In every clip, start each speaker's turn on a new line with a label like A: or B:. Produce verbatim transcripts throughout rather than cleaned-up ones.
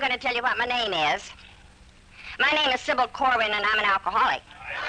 A: going to tell you what my name is. My name is Sybil Corwin, and I'm an alcoholic.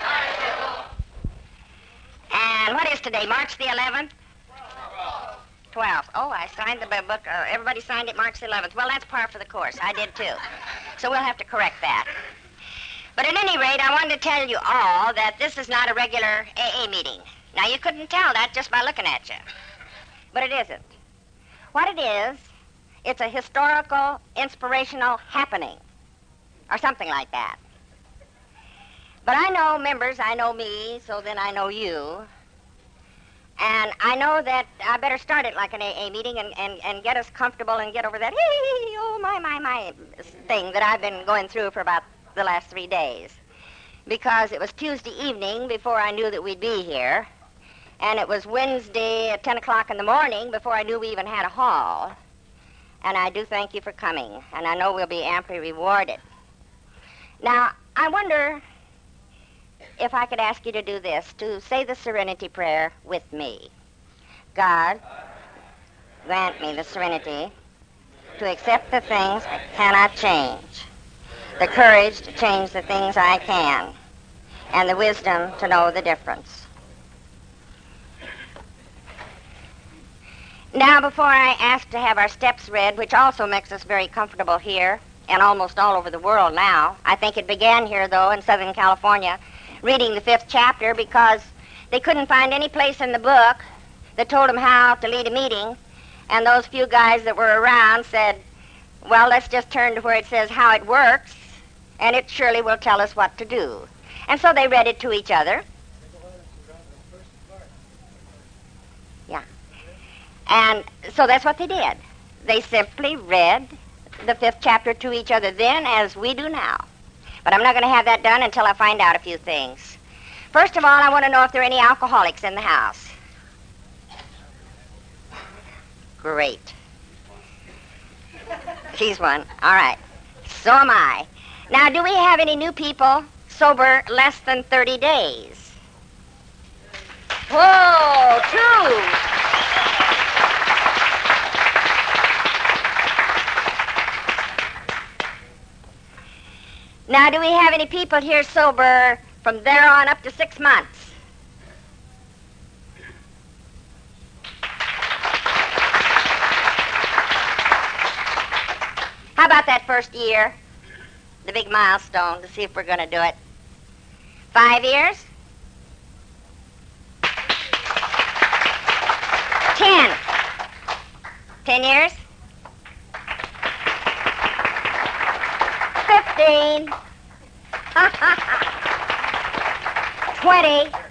A: And what is today, March the eleventh? twelfth. Oh, I signed the book. Uh, everybody signed it March the eleventh. Well, that's par for the course. I did, too. So we'll have to correct that. But at any rate, I wanted to tell you all that this is not a regular A A meeting. Now, you couldn't tell that just by looking at you. But it isn't. What it is, it's a historical, inspirational happening, or something like that. But I know members, I know me, so then I know you. And I know that I better start it like an A A meeting and, and, and get us comfortable and get over that, hey, oh, my, my, my thing that I've been going through for about the last three days. Because it was Tuesday evening before I knew that we'd be here. And it was Wednesday at ten o'clock in the morning before I knew we even had a hall. And I do thank you for coming. And I know we'll be amply rewarded. Now, I wonder if I could ask you to do this, to say the Serenity Prayer with me. God, grant me the serenity to accept the things I cannot change, the courage to change the things I can, and the wisdom to know the difference. Now, before I ask to have our steps read, which also makes us very comfortable here and almost all over the world now, I think it began here, though, in Southern California, reading the fifth chapter because they couldn't find any place in the book that told them how to lead a meeting, and those few guys that were around said, well, let's just turn to where it says how it works, and it surely will tell us what to do. And so they read it to each other. Yeah. And so that's what they did. They simply read the fifth chapter to each other then as we do now. But I'm not going to have that done until I find out a few things. First of all, I want to know if there are any alcoholics in the house. Great. She's one. All right. So am I. Now, do we have any new people sober less than thirty days? Whoa, two. Now, do we have any people here sober from there on up to six months? How about that first year? The big milestone to see if we're going to do it. Five years? Ten. Ten years? Fifteen. Twenty.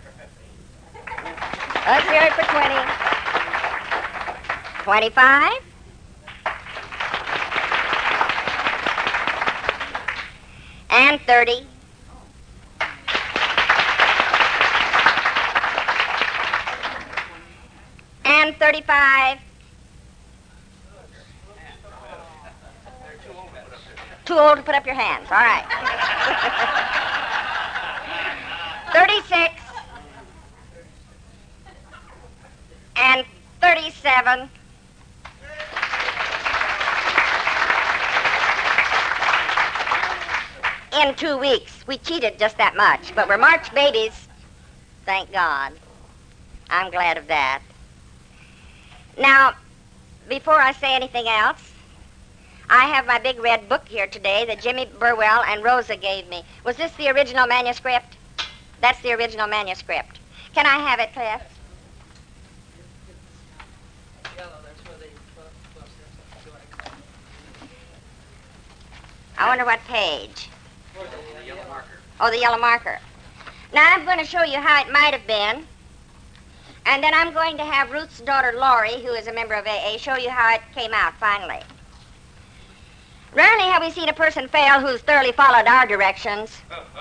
A: Let's hear it for twenty. Twenty-five. And thirty. And thirty-five. Too old to put up your hands. All right. thirty-six. And thirty-seven. In two weeks. We cheated just that much, but we're March babies. Thank God. I'm glad of that. Now, before I say anything else, I have my big red book here today that Jimmy Burwell and Rosa gave me. Was this the original manuscript? That's the original manuscript. Can I have it, Cliff? I wonder what page.
B: The yellow marker.
A: Oh, the yellow marker. Now, I'm going to show you how it might have been. And then I'm going to have Ruth's daughter, Laurie, who is a member of A A, show you how it came out finally. Rarely have we seen a person fail who's thoroughly followed our directions.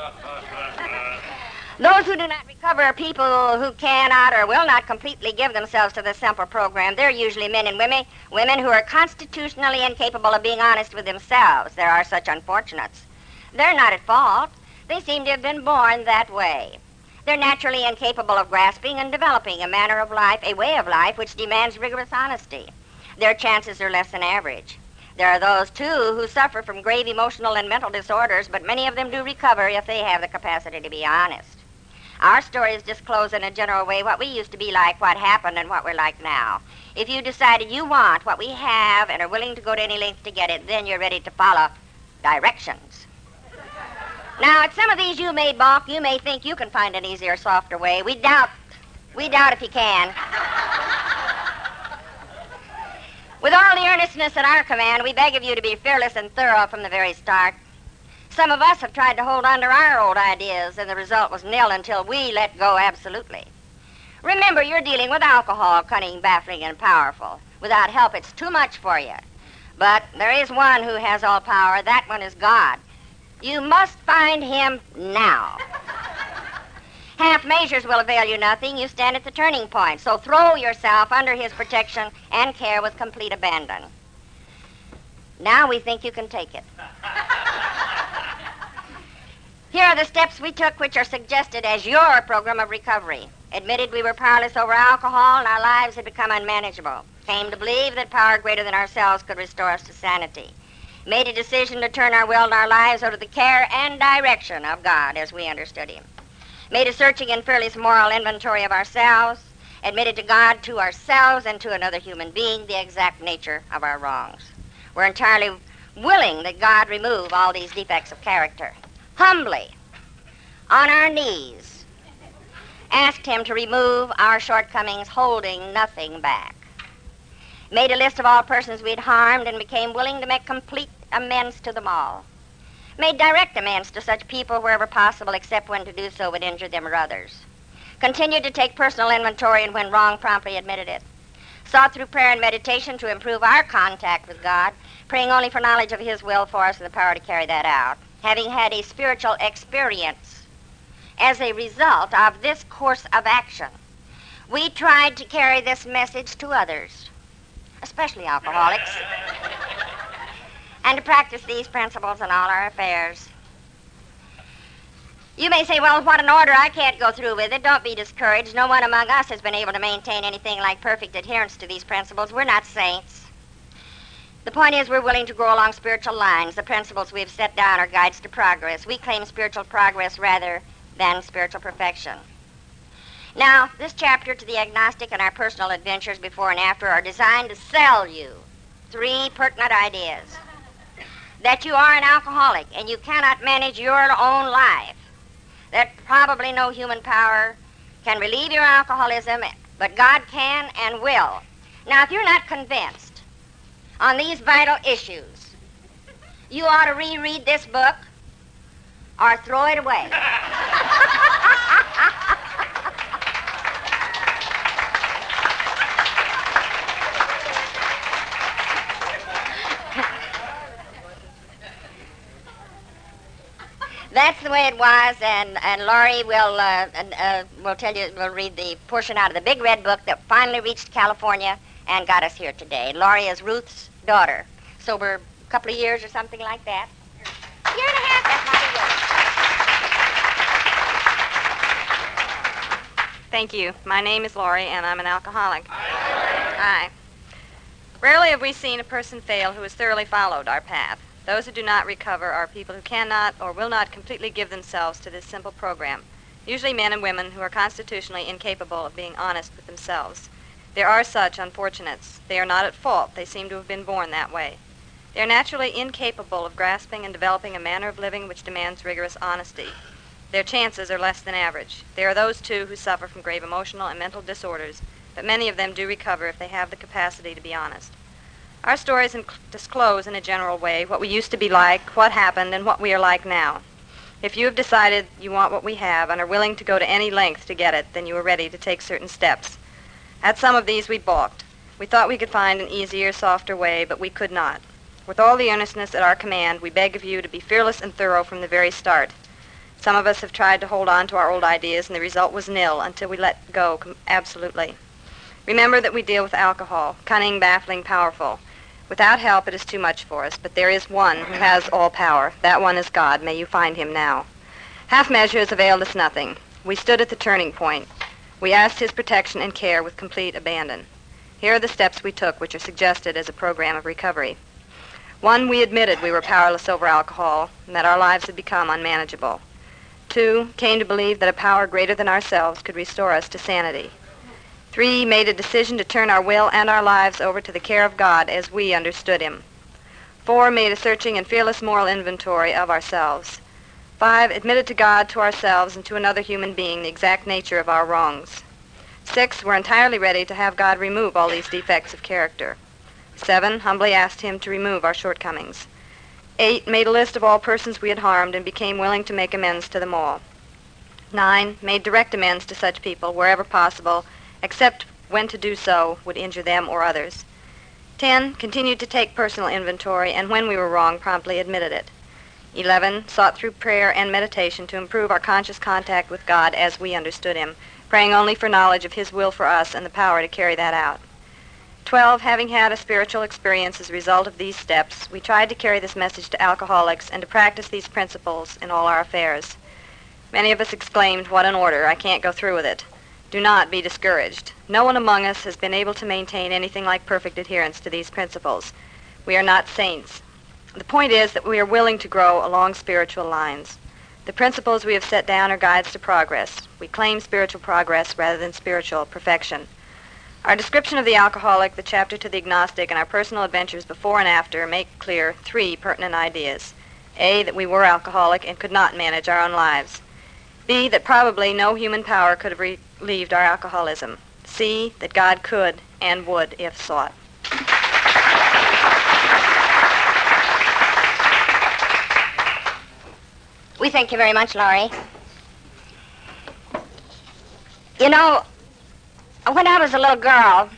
A: Those who do not recover are people who cannot or will not completely give themselves to the simple program. They're usually men and women, women who are constitutionally incapable of being honest with themselves. There are such unfortunates. They're not at fault. They seem to have been born that way. They're naturally incapable of grasping and developing a manner of life, a way of life, which demands rigorous honesty. Their chances are less than average. There are those, too, who suffer from grave emotional and mental disorders, but many of them do recover if they have the capacity to be honest. Our stories disclose in a general way what we used to be like, what happened, and what we're like now. If you decided you want what we have and are willing to go to any length to get it, then you're ready to follow directions. Now, at some of these you may balk. You may think you can find an easier, softer way. We doubt. We doubt if you can. With all the earnestness at our command, we beg of you to be fearless and thorough from the very start. Some of us have tried to hold on to our old ideas, and the result was nil until we let go absolutely. Remember, you're dealing with alcohol, cunning, baffling, and powerful. Without help, it's too much for you. But there is one who has all power. That one is God. You must find him now. Half measures will avail you nothing. You stand at the turning point. So throw yourself under his protection and care with complete abandon. Now we think you can take it. Here are the steps we took which are suggested as your program of recovery. Admitted we were powerless over alcohol and our lives had become unmanageable. Came to believe that power greater than ourselves could restore us to sanity. Made a decision to turn our will and our lives over to the care and direction of God as we understood him. Made a searching and fearless moral inventory of ourselves. Admitted to God, to ourselves, and to another human being the exact nature of our wrongs. We're entirely willing that God remove all these defects of character. Humbly, on our knees, asked him to remove our shortcomings, holding nothing back. Made a list of all persons we'd harmed and became willing to make complete amends to them all. Made direct amends to such people wherever possible, except when to do so would injure them or others. Continued to take personal inventory and when wrong, promptly admitted it. Sought through prayer and meditation to improve our contact with God, praying only for knowledge of his will for us and the power to carry that out. Having had a spiritual experience as a result of this course of action, we tried to carry this message to others, especially alcoholics, and to practice these principles in all our affairs. You may say, well, what an order, I can't go through with it. Don't be discouraged. No one among us has been able to maintain anything like perfect adherence to these principles. We're not saints. The point is we're willing to grow along spiritual lines. The principles we've set down are guides to progress. We claim spiritual progress rather than spiritual perfection. Now, this chapter to the agnostic and our personal adventures before and after are designed to sell you three pertinent ideas. That you are an alcoholic and you cannot manage your own life. That probably no human power can relieve your alcoholism, but God can and will. Now, if you're not convinced on these vital issues, you ought to reread this book or throw it away. That's the way it was, and, and Laurie will uh, uh, will tell you, will read the portion out of the big red book that finally reached California and got us here today. Laurie is Ruth's daughter, sober a couple of years or something like that. Year and a half, that's not a year.
B: Thank you. My name is Laurie, and I'm an alcoholic. Hi. Rarely have we seen a person fail who has thoroughly followed our path. Those who do not recover are people who cannot or will not completely give themselves to this simple program, usually men and women who are constitutionally incapable of being honest with themselves. There are such unfortunates. They are not at fault. They seem to have been born that way. They are naturally incapable of grasping and developing a manner of living which demands rigorous honesty. Their chances are less than average. There are those, too, who suffer from grave emotional and mental disorders, but many of them do recover if they have the capacity to be honest. Our stories inc- disclose in a general way what we used to be like, what happened, and what we are like now. If you have decided you want what we have and are willing to go to any length to get it, then you are ready to take certain steps. At some of these we balked. We thought we could find an easier, softer way, but we could not. With all the earnestness at our command, we beg of you to be fearless and thorough from the very start. Some of us have tried to hold on to our old ideas, and the result was nil until we let go com- absolutely. Remember that we deal with alcohol, cunning, baffling, powerful. Without help, it is too much for us, but there is one who has all power. That one is God. May you find him now. Half measures availed us nothing. We stood at the turning point. We asked his protection and care with complete abandon. Here are the steps we took, which are suggested as a program of recovery. One, we admitted we were powerless over alcohol and that our lives had become unmanageable. Two, came to believe that a power greater than ourselves could restore us to sanity. Three, made a decision to turn our will and our lives over to the care of God as we understood him. Four, made a searching and fearless moral inventory of ourselves. Five, admitted to God, to ourselves, and to another human being the exact nature of our wrongs. Six, were entirely ready to have God remove all these defects of character. Seven, humbly asked him to remove our shortcomings. Eight, made a list of all persons we had harmed and became willing to make amends to them all. Nine, made direct amends to such people wherever possible, except when to do so would injure them or others. Ten, continued to take personal inventory, and when we were wrong, promptly admitted it. Eleven, sought through prayer and meditation to improve our conscious contact with God as we understood him, praying only for knowledge of his will for us and the power to carry that out. Twelve, having had a spiritual experience as a result of these steps, we tried to carry this message to alcoholics and to practice these principles in all our affairs. Many of us exclaimed, "What an order, I can't go through with it." Do not be discouraged. No one among us has been able to maintain anything like perfect adherence to these principles. We are not saints. The point is that we are willing to grow along spiritual lines. The principles we have set down are guides to progress. We claim spiritual progress rather than spiritual perfection. Our description of the alcoholic, the chapter to the agnostic, and our personal adventures before and after make clear three pertinent ideas. A, that we were alcoholic and could not manage our own lives. B, that probably no human power could have relieved our alcoholism. C, that God could and would if sought.
A: We thank you very much, Laurie. You know, when I was a little girl,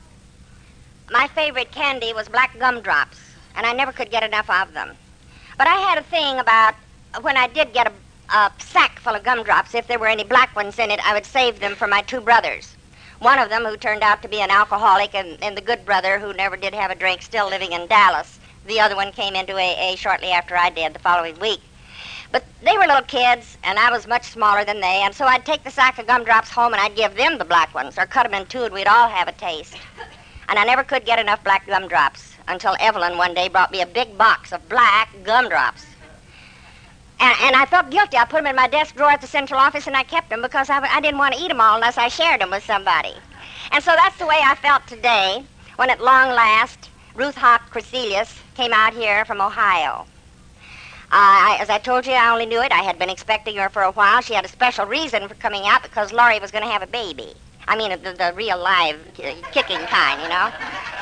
A: my favorite candy was black gumdrops, and I never could get enough of them. But I had a thing about when I did get a, a sack full of gumdrops, if there were any black ones in it, I would save them for my two brothers. One of them, who turned out to be an alcoholic, and, and the good brother, who never did have a drink, still living in Dallas. The other one came into A A shortly after I did, the following week. But they were little kids, and I was much smaller than they, and so I'd take the sack of gumdrops home and I'd give them the black ones, or cut them in two, and we'd all have a taste. And I never could get enough black gumdrops until Evelyn one day brought me a big box of black gumdrops. And, and I felt guilty. I put them in my desk drawer at the central office, and I kept them because I, I didn't want to eat them all unless I shared them with somebody. And so that's the way I felt today when at long last Ruth Hawk Crecelius came out here from Ohio. Uh, I, as I told you, I only knew it. I had been expecting her for a while. She had a special reason for coming out because Laurie was going to have a baby. I mean, the, the real live uh, kicking kind, you know.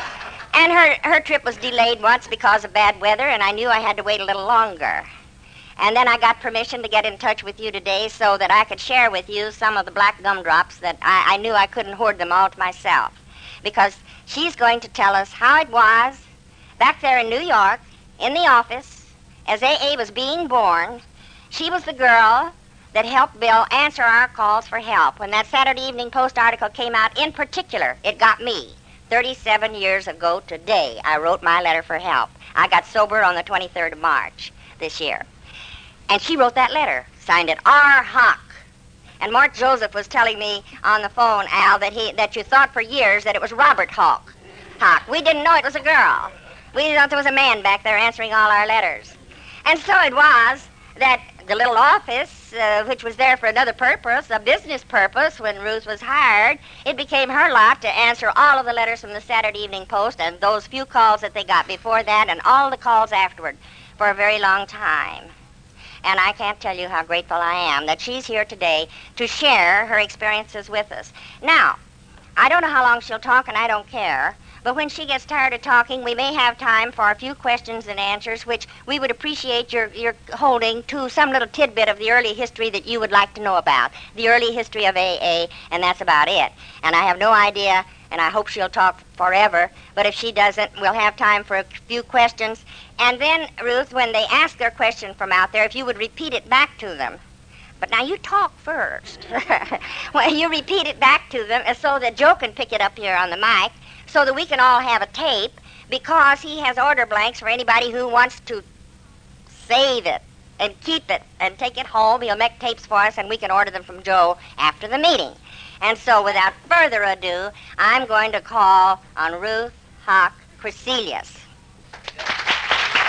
A: And her, her trip was delayed once because of bad weather, and I knew I had to wait a little longer. And then I got permission to get in touch with you today so that I could share with you some of the black gumdrops that I, I knew I couldn't hoard them all to myself. Because she's going to tell us how it was back there in New York, in the office, as A A was being born. She was the girl that helped Bill answer our calls for help. When that Saturday Evening Post article came out, in particular, it got me. thirty-seven years ago today, I wrote my letter for help. I got sober on the twenty-third of March this year. And she wrote that letter, signed it R. Hawk. And Mort Joseph was telling me on the phone, Al, that he that you thought for years that it was Robert Hawk. Hawk. We didn't know it was a girl. We thought there was a man back there answering all our letters. And so it was that the little office, uh, which was there for another purpose, a business purpose, when Ruth was hired, it became her lot to answer all of the letters from the Saturday Evening Post and those few calls that they got before that and all the calls afterward for a very long time. And I can't tell you how grateful I am that she's here today to share her experiences with us. Now, I don't know how long she'll talk, and I don't care. But when she gets tired of talking, we may have time for a few questions and answers, which we would appreciate your, your holding to some little tidbit of the early history that you would like to know about, the early history of A A, and that's about it. And I have no idea, and I hope she'll talk forever, but if she doesn't, we'll have time for a few questions. And then, Ruth, when they ask their question from out there, if you would repeat it back to them. But now you talk first. Well, you repeat it back to them so that Joe can pick it up here on the mic, so that we can all have a tape, because he has order blanks for anybody who wants to save it and keep it and take it home. He'll make tapes for us, and we can order them from Joe after the meeting. And so without further ado, I'm going to call on Ruth Hawk Crecelius.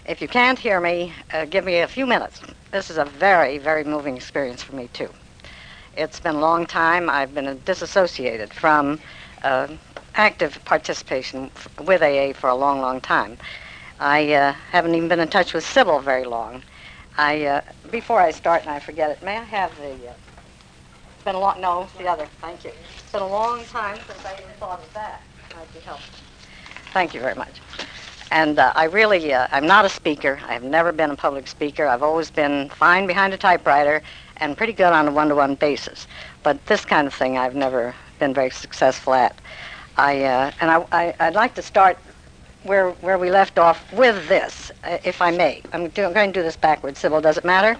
C: If you can't hear me, uh, give me a few minutes. This is a very, very moving experience for me, too. It's been a long time. I've been disassociated from uh, active participation f- with A A for a long, long time. I uh, haven't even been in touch with Sybil very long. I uh, before I start, and I forget it, may I have the... Uh, it's been a long... No, it's the other. Thank you. It's been a long time since I even thought of that. Might be helpful. Thank you very much. And uh, I really, uh, I'm not a speaker. I've never been a public speaker. I've always been fine behind a typewriter and pretty good on a one-to-one basis. But this kind of thing I've never been very successful at. I uh, and I, I, I'd like to start where where we left off with this, uh, if I may. I'm, do, I'm going to do this backwards, Sybil. Does it matter?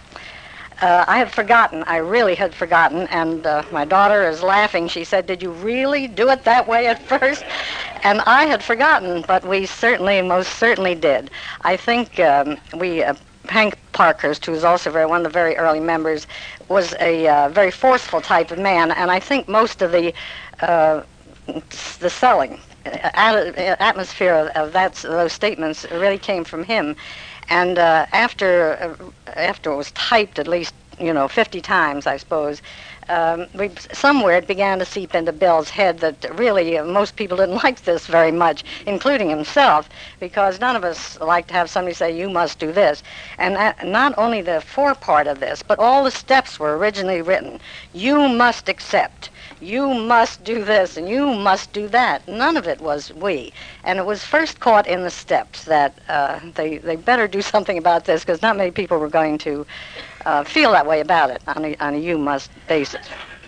C: Uh, I had forgotten. I really had forgotten. And uh, my daughter is laughing. She said, "Did you really do it that way at first?" And I had forgotten, but we certainly, most certainly did. I think um, we, uh, Hank Parkhurst, who was also very, one of the very early members, was a uh, very forceful type of man, and I think most of the uh, the selling at- atmosphere of, of that, those statements really came from him. And uh, after uh, after it was typed at least, you know, fifty times, I suppose, um, we, somewhere it began to seep into Bill's head that really uh, most people didn't like this very much, including himself, because none of us like to have somebody say, "You must do this." And uh, not only the forepart of this, but all the steps were originally written. You must accept. You must do this, and you must do that. None of it was we. And it was first caught in the steps that uh, they, they better do something about this, because not many people were going to uh, feel that way about it on a, on a you must basis.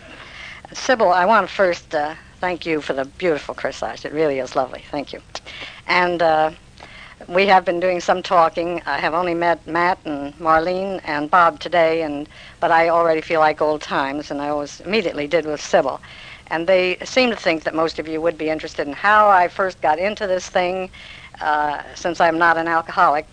C: Sybil, I want to first uh, thank you for the beautiful corsage. It really is lovely. Thank you. And uh, we have been doing some talking. I have only met Matt and Marlene and Bob today, and but I already feel like old times, and I always immediately did with Sybil. And they seem to think that most of you would be interested in how I first got into this thing, uh, since I'm not an alcoholic.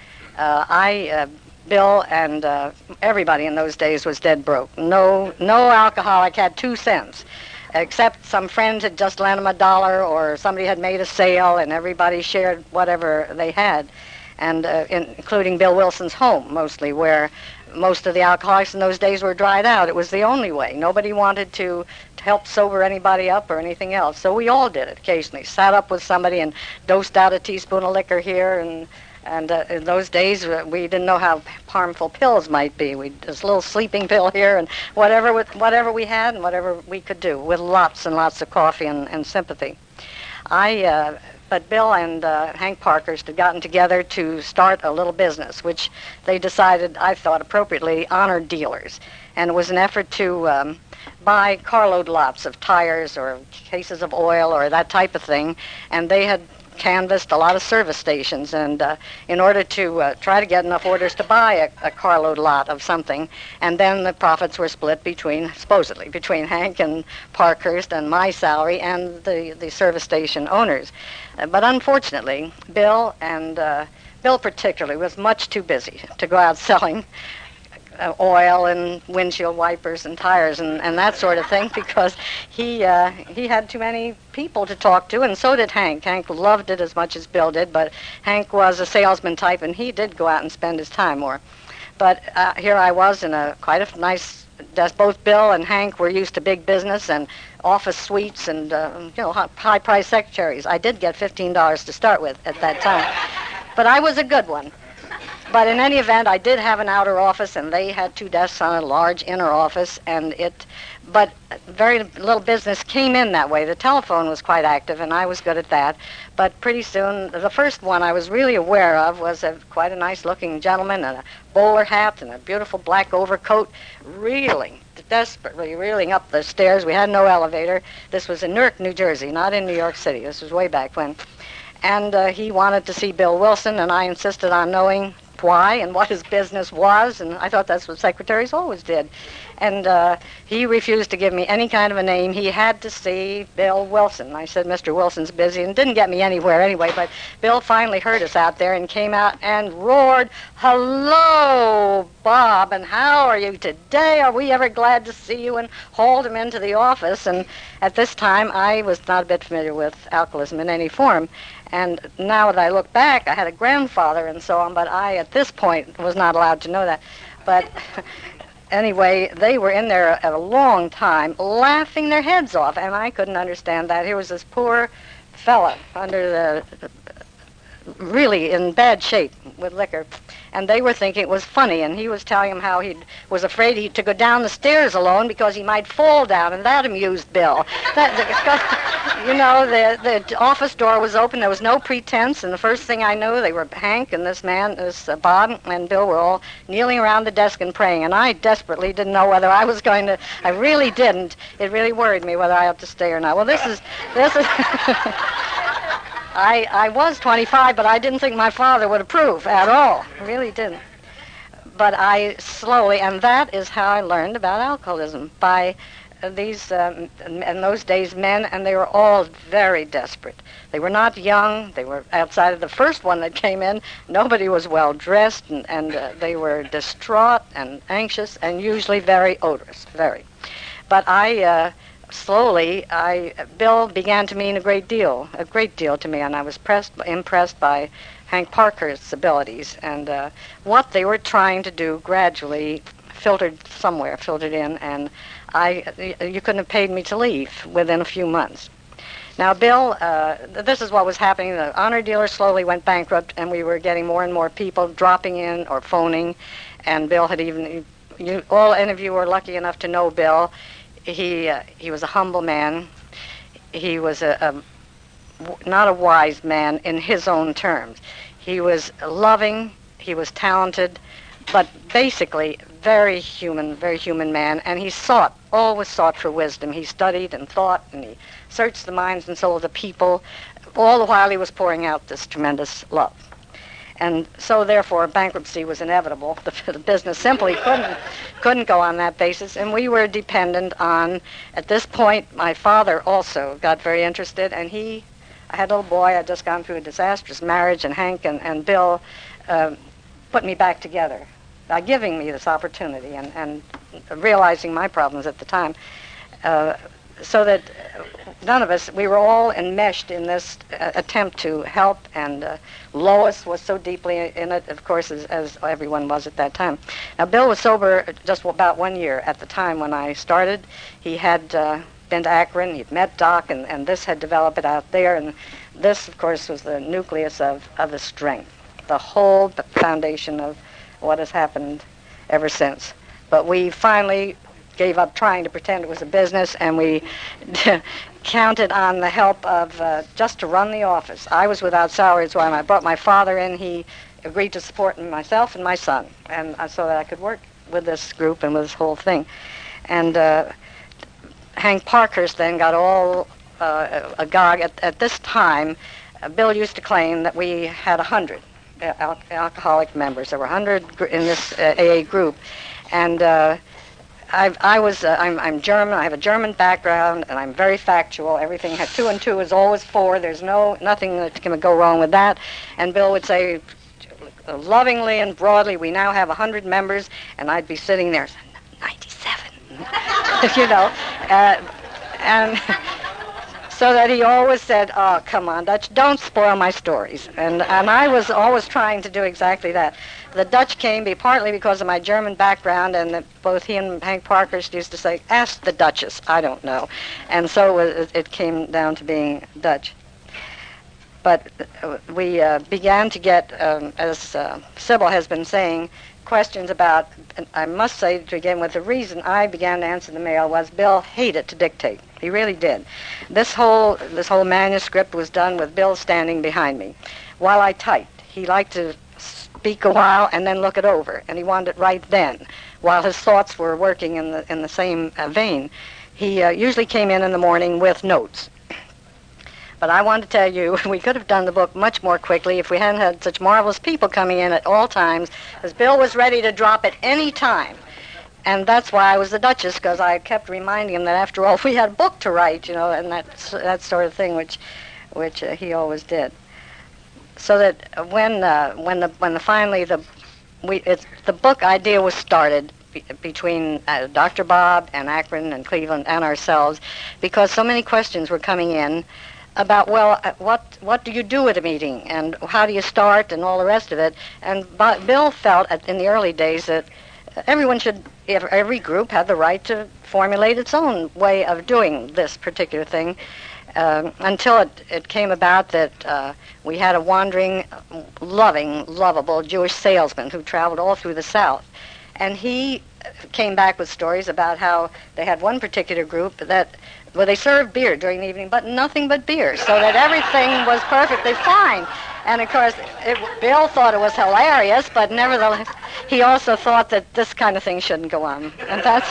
C: Uh, I, uh, Bill and uh, everybody in those days was dead broke. No, no alcoholic had two cents. Except some friends had just lent him a dollar, or somebody had made a sale, and everybody shared whatever they had, and uh, in, including Bill Wilson's home, mostly, where most of the alcoholics in those days were dried out. It was the only way. Nobody wanted to, to help sober anybody up or anything else, so we all did it occasionally. Sat up with somebody and dosed out a teaspoon of liquor here, and And uh, in those days, uh, we didn't know how harmful pills might be. We just a little sleeping pill here, and whatever with whatever we had and whatever we could do, with lots and lots of coffee and, and sympathy. I, uh, but Bill and uh, Hank Parkhurst had gotten together to start a little business, which they decided, I thought appropriately, honored dealers, and it was an effort to um, buy carload lots of tires or cases of oil or that type of thing, and they had canvassed a lot of service stations, and uh, in order to uh, try to get enough orders to buy a, a carload lot of something, and then the profits were split between, supposedly, between Hank and Parkhurst and my salary and the, the service station owners. Uh, but unfortunately, Bill, and uh, Bill particularly, was much too busy to go out selling Uh, oil and windshield wipers and tires and, and that sort of thing, because he uh, he had too many people to talk to, and so did Hank. Hank loved it as much as Bill did, but Hank was a salesman type, and he did go out and spend his time more. But uh, here I was in a quite a nice desk. Both Bill and Hank were used to big business and office suites and uh, you know high-priced secretaries. I did get fifteen dollars to start with at that time, but I was a good one. But in any event, I did have an outer office, and they had two desks on a large inner office, and it, but very little business came in that way. The telephone was quite active, and I was good at that. But pretty soon, the first one I was really aware of was a quite a nice-looking gentleman in a bowler hat and a beautiful black overcoat, reeling, desperately reeling up the stairs. We had no elevator. This was in Newark, New Jersey, not in New York City. This was way back when. And uh, he wanted to see Bill Wilson, and I insisted on knowing why and what his business was, and I thought that's what secretaries always did. And uh, he refused to give me any kind of a name. He had to see Bill Wilson. I said, Mister Wilson's busy, and didn't get me anywhere anyway, but Bill finally heard us out there and came out and roared, "Hello, Bob, and how are you today? Are we ever glad to see you?" and hauled him into the office. And at this time, I was not a bit familiar with alcoholism in any form. And now that I look back, I had a grandfather and so on, but I, at this point, was not allowed to know that. But anyway, they were in there a long time, laughing their heads off, and I couldn't understand that. Here was this poor fella under the, really in bad shape with liquor, and they were thinking it was funny, and he was telling them how he was afraid he to go down the stairs alone because he might fall down, and that amused Bill. That, you know, the the office door was open, there was no pretense, and the first thing I knew, they were Hank and this man, this uh, Bob and Bill were all kneeling around the desk and praying, and I desperately didn't know whether I was going to, I really didn't. It really worried me whether I had to stay or not. Well, this is, this is... I, I was twenty-five, but I didn't think my father would approve at all. I really didn't. But I slowly, and that is how I learned about alcoholism, by uh, these, um, in those days, men, and they were all very desperate. They were not young. They were outside of the first one that came in. Nobody was well dressed, and, and uh, they were distraught and anxious, and usually very odorous, very. But I... Uh, Slowly, I Bill began to mean a great deal, a great deal to me, and I was pressed, impressed by Hank Parker's abilities, and uh, what they were trying to do gradually filtered somewhere, filtered in, and I, you couldn't have paid me to leave within a few months. Now, Bill, uh, this is what was happening. The honor dealer slowly went bankrupt, and we were getting more and more people dropping in or phoning, and Bill had even, you, all any of you were lucky enough to know Bill. He uh, he was a humble man. He was a, a not a wise man in his own terms. He was loving. He was talented, but basically very human, very human man. And he sought, always sought for wisdom. He studied and thought, and he searched the minds and souls of people, all the while he was pouring out this tremendous love. And so, therefore, bankruptcy was inevitable. The, the business simply couldn't couldn't go on that basis, and we were dependent on, at this point, my father also got very interested, and he, I had a little boy, I'd just gone through a disastrous marriage, and Hank and, and Bill uh, put me back together by giving me this opportunity and, and realizing my problems at the time. Uh, so that none of us, we were all enmeshed in this uh, attempt to help, and uh, Lois was so deeply in it, of course, as, as everyone was at that time. Now, Bill was sober just about one year at the time when I started. He had uh, been to Akron, he'd met Doc, and, and this had developed out there, and this, of course, was the nucleus of, of the strength, the whole foundation of what has happened ever since. But we finally gave up trying to pretend it was a business, and we counted on the help of uh, just to run the office. I was without salary, so when I brought my father in, he agreed to support myself and my son, and uh, so that I could work with this group and with this whole thing. And uh, Hank Parkhurst then got all uh, agog. At, at this time, uh, Bill used to claim that we had a hundred uh, al- alcoholic members. There were a hundred gr- in this uh, A A group, and uh, I, I was, uh, I'm, I'm German, I have a German background, and I'm very factual. Everything had two and two is always four. There's no, nothing that can go wrong with that. And Bill would say, lovingly and broadly, we now have one hundred members, and I'd be sitting there, ninety-seven, you know. Uh, and so that he always said, oh, come on, Dutch, don't spoil my stories. And, and I was always trying to do exactly that. The Dutch came be partly because of my German background, and that both he and Hank Parkhurst used to say, ask the Duchess, I don't know. And so it, it came down to being Dutch. But uh, we uh, began to get, um, as uh, Sybil has been saying, questions about, and I must say to begin with, the reason I began to answer the mail was Bill hated to dictate. He really did. This whole, this whole manuscript was done with Bill standing behind me while I typed. He liked to speak a while and then look it over, and he wanted it right then, while his thoughts were working in the in the same uh, vein. He uh, usually came in in the morning with notes. But I want to tell you, we could have done the book much more quickly if we hadn't had such marvelous people coming in at all times, because Bill was ready to drop at any time. And that's why I was the Duchess, because I kept reminding him that after all, we had a book to write, you know, and that, that sort of thing, which which uh, he always did. So that when uh, when the when the finally the we it's, the book idea was started be, between uh, Doctor Bob and Akron and Cleveland and ourselves, because so many questions were coming in about, well, uh, what what do you do at a meeting, and how do you start, and all the rest of it. And Bo- Bill felt at, in the early days that everyone should, if every group had the right to formulate its own way of doing this particular thing, uh, until it, it came about that uh, we had a wandering, loving, lovable Jewish salesman who traveled all through the South. And he came back with stories about how they had one particular group that, well, they served beer during the evening, but nothing but beer, so that everything was perfectly fine. And, of course, it, Bill thought it was hilarious, but nevertheless, he also thought that this kind of thing shouldn't go on. And that's,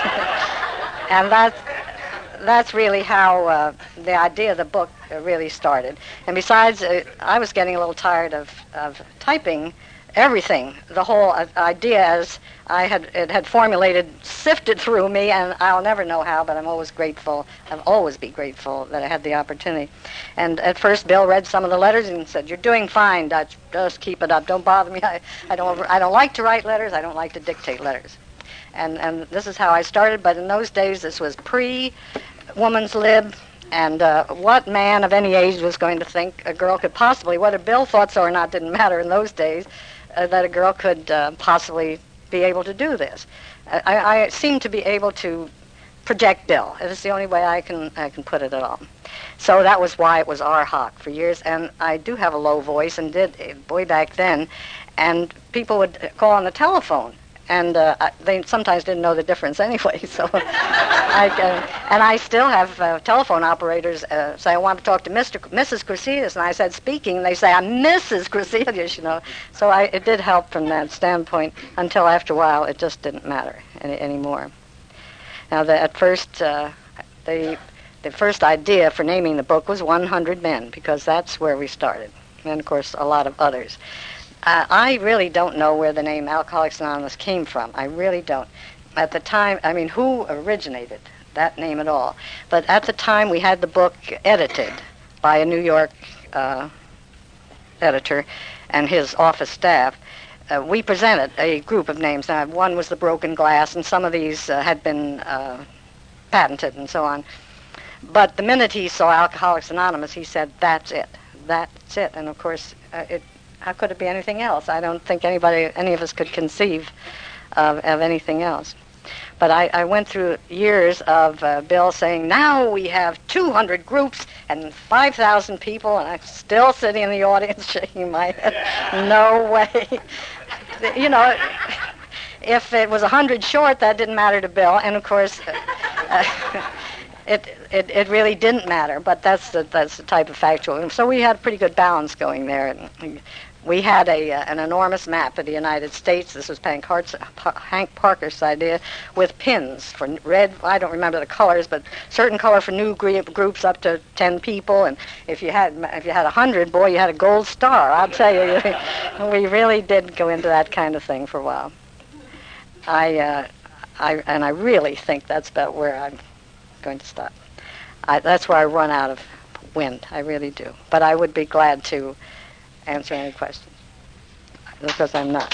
C: and that's, that's really how uh, the idea of the book uh, really started. And besides, uh, I was getting a little tired of, of typing everything, the whole uh, idea as I had it had formulated, sifted through me, and I'll never know how, but I'm always grateful. I'll always be grateful that I had the opportunity. And at first, Bill read some of the letters and said, "You're doing fine, Dutch. Just keep it up. Don't bother me. I, I don't I don't like to write letters. I don't like to dictate letters." And and this is how I started. But in those days, this was pre-Woman's Lib. And uh, what man of any age was going to think a girl could possibly, whether Bill thought so or not, didn't matter in those days, uh, that a girl could uh, possibly be able to do this. I, I seem to be able to project Bill. It's the only way I can I can put it at all. So that was why it was R. Hock for years. And I do have a low voice, and did way back then. And people would call on the telephone, and uh, I- they sometimes didn't know the difference anyway. So, I, uh, and I still have uh, telephone operators uh, say, "I want to talk to Mister Missus Cresilius," and I said, "Speaking," and they say, "I'm Missus Cresilius," you know. So I, it did help from that standpoint until after a while it just didn't matter any, anymore. Now, the, at first, uh, the the first idea for naming the book was one hundred Men, because that's where we started, and of course a lot of others. Uh, I really don't know where the name Alcoholics Anonymous came from. I really don't. At the time, I mean, who originated that name at all? But at the time, we had the book edited by a New York uh, editor and his office staff. Uh, we presented a group of names. Now, one was the Broken Glass, and some of these uh, had been uh, patented and so on. But the minute he saw Alcoholics Anonymous, he said, "That's it. That's it." And of course, uh, it. How could it be anything else? I don't think anybody, any of us, could conceive of, of anything else. But I, I went through years of uh, Bill saying, "Now we have two hundred groups and five thousand people," and I'm still sitting in the audience shaking my head. No way. You know, if it was one hundred short, that didn't matter to Bill. And of course, uh, it, it it really didn't matter. But that's the that's the type of factual. So we had a pretty good balance going there. And we had a uh, an enormous map of the United States. This was Hank, Hart's, Hank Parker's idea, with pins for red. I don't remember the colors, but certain color for new gr- groups up to ten people. And if you had if you had a hundred, boy, you had a gold star. I'll tell you, we really did go into that kind of thing for a while. I uh, I and I really think that's about where I'm going to stop. I, that's where I run out of wind. I really do. But I would be glad to answer any questions, because I'm not.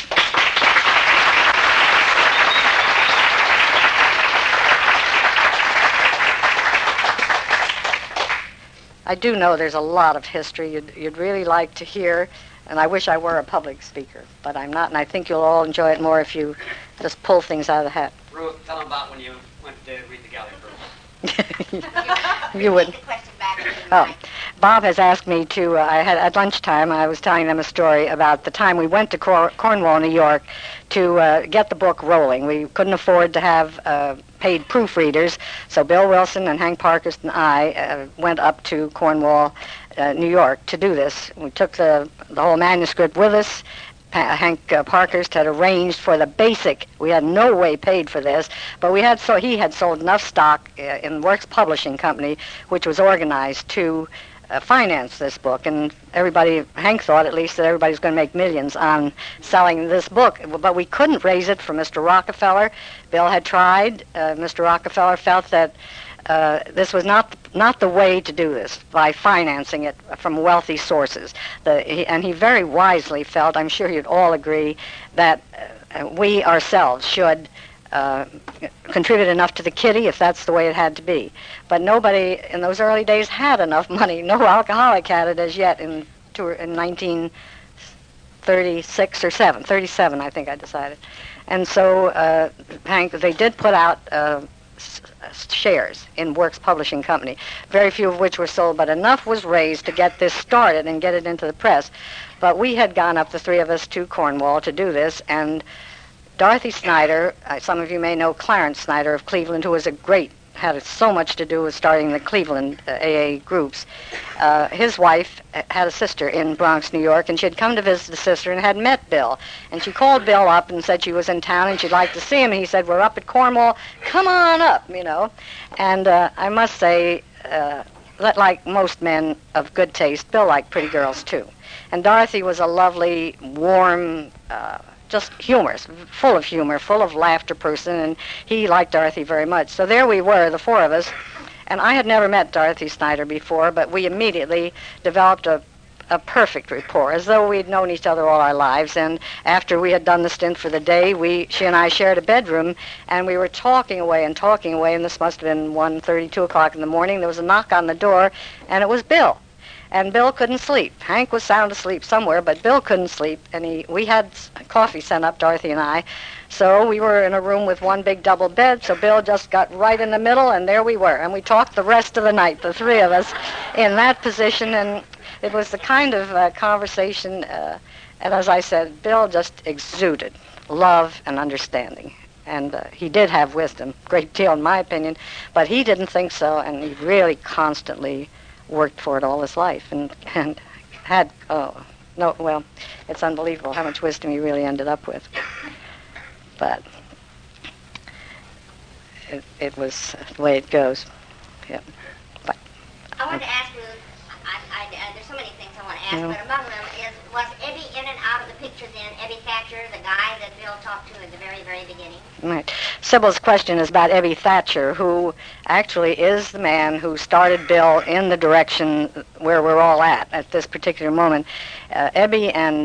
C: I do know there's a lot of history you'd, you'd really like to hear, and I wish I were a public speaker, but I'm not, and I think you'll all enjoy it more if you just pull things out of the hat.
D: Ruth, tell them about when you went to read the Galley Proof.
C: You would. Oh, Bob has asked me to, uh, I had at lunchtime, I was telling them a story about the time we went to Cor- Cornwall, New York, to uh, get the book rolling. We couldn't afford to have uh, paid proofreaders, so Bill Wilson and Hank Parkhurst and I uh, went up to Cornwall, uh, New York, to do this. We took the, the whole manuscript with us. Pa- Hank uh, Parkhurst had arranged for the basic. We had no way paid for this, but we had so he had sold enough stock uh, in Works Publishing Company, which was organized to uh, finance this book. And everybody, Hank thought at least, that everybody was going to make millions on selling this book. But we couldn't raise it from Mister Rockefeller. Bill had tried. Uh, Mister Rockefeller felt that Uh, this was not not the way to do this, by financing it from wealthy sources. The, he, and he very wisely felt, I'm sure you'd all agree, that uh, we ourselves should uh, contribute enough to the kitty if that's the way it had to be. But nobody in those early days had enough money. No alcoholic had it as yet in, in nineteen thirty-six or seven, thirty-seven I think I decided. And so uh, Hank, they did put out uh, s- shares in Works Publishing Company, very few of which were sold, but enough was raised to get this started and get it into the press. But we had gone up, the three of us, to Cornwall to do this, and Dorothy Snyder, uh, some of you may know Clarence Snyder of Cleveland, who was a great, had so much to do with starting the Cleveland uh, A A groups. Uh, his wife had a sister in Bronx, New York, and she had come to visit the sister and had met Bill. And she called Bill up and said she was in town and she'd like to see him. He said, we're up at Cornwall, come on up, you know. And uh, I must say, uh, like most men of good taste, Bill liked pretty girls too. And Dorothy was a lovely, warm, uh, just humorous, full of humor, full of laughter person, and he liked Dorothy very much. So there we were, the four of us, and I had never met Dorothy Snyder before, but we immediately developed a, a perfect rapport, as though we'd known each other all our lives. And after we had done the stint for the day, we, she and I shared a bedroom, and we were talking away and talking away, and this must have been one thirty, two o'clock in the morning. There was a knock on the door, and it was Bill. And Bill couldn't sleep. Hank was sound asleep somewhere, but Bill couldn't sleep. And he, we had coffee sent up, Dorothy and I. So we were in a room with one big double bed, so Bill just got right in the middle, and there we were. And we talked the rest of the night, the three of us, in that position. And it was the kind of uh, conversation, uh, and as I said, Bill just exuded love and understanding. And uh, he did have wisdom, great deal in my opinion, but he didn't think so, and he really constantly worked for it all his life, and and had oh no well it's unbelievable how much wisdom he really ended up with. But it, it was the way it goes. Yeah. But
A: I wanted to ask you, I, I, uh, there's so many things I want to ask,
C: Yeah.
A: but among them is, was Ebby in and out of the picture then? Ebby Thatcher, the guy that Bill talked to at the very, very beginning?
C: right. Sybil's question is about Ebby Thatcher, who actually is the man who started Bill in the direction where we're all at at this particular moment. Uh, Ebby and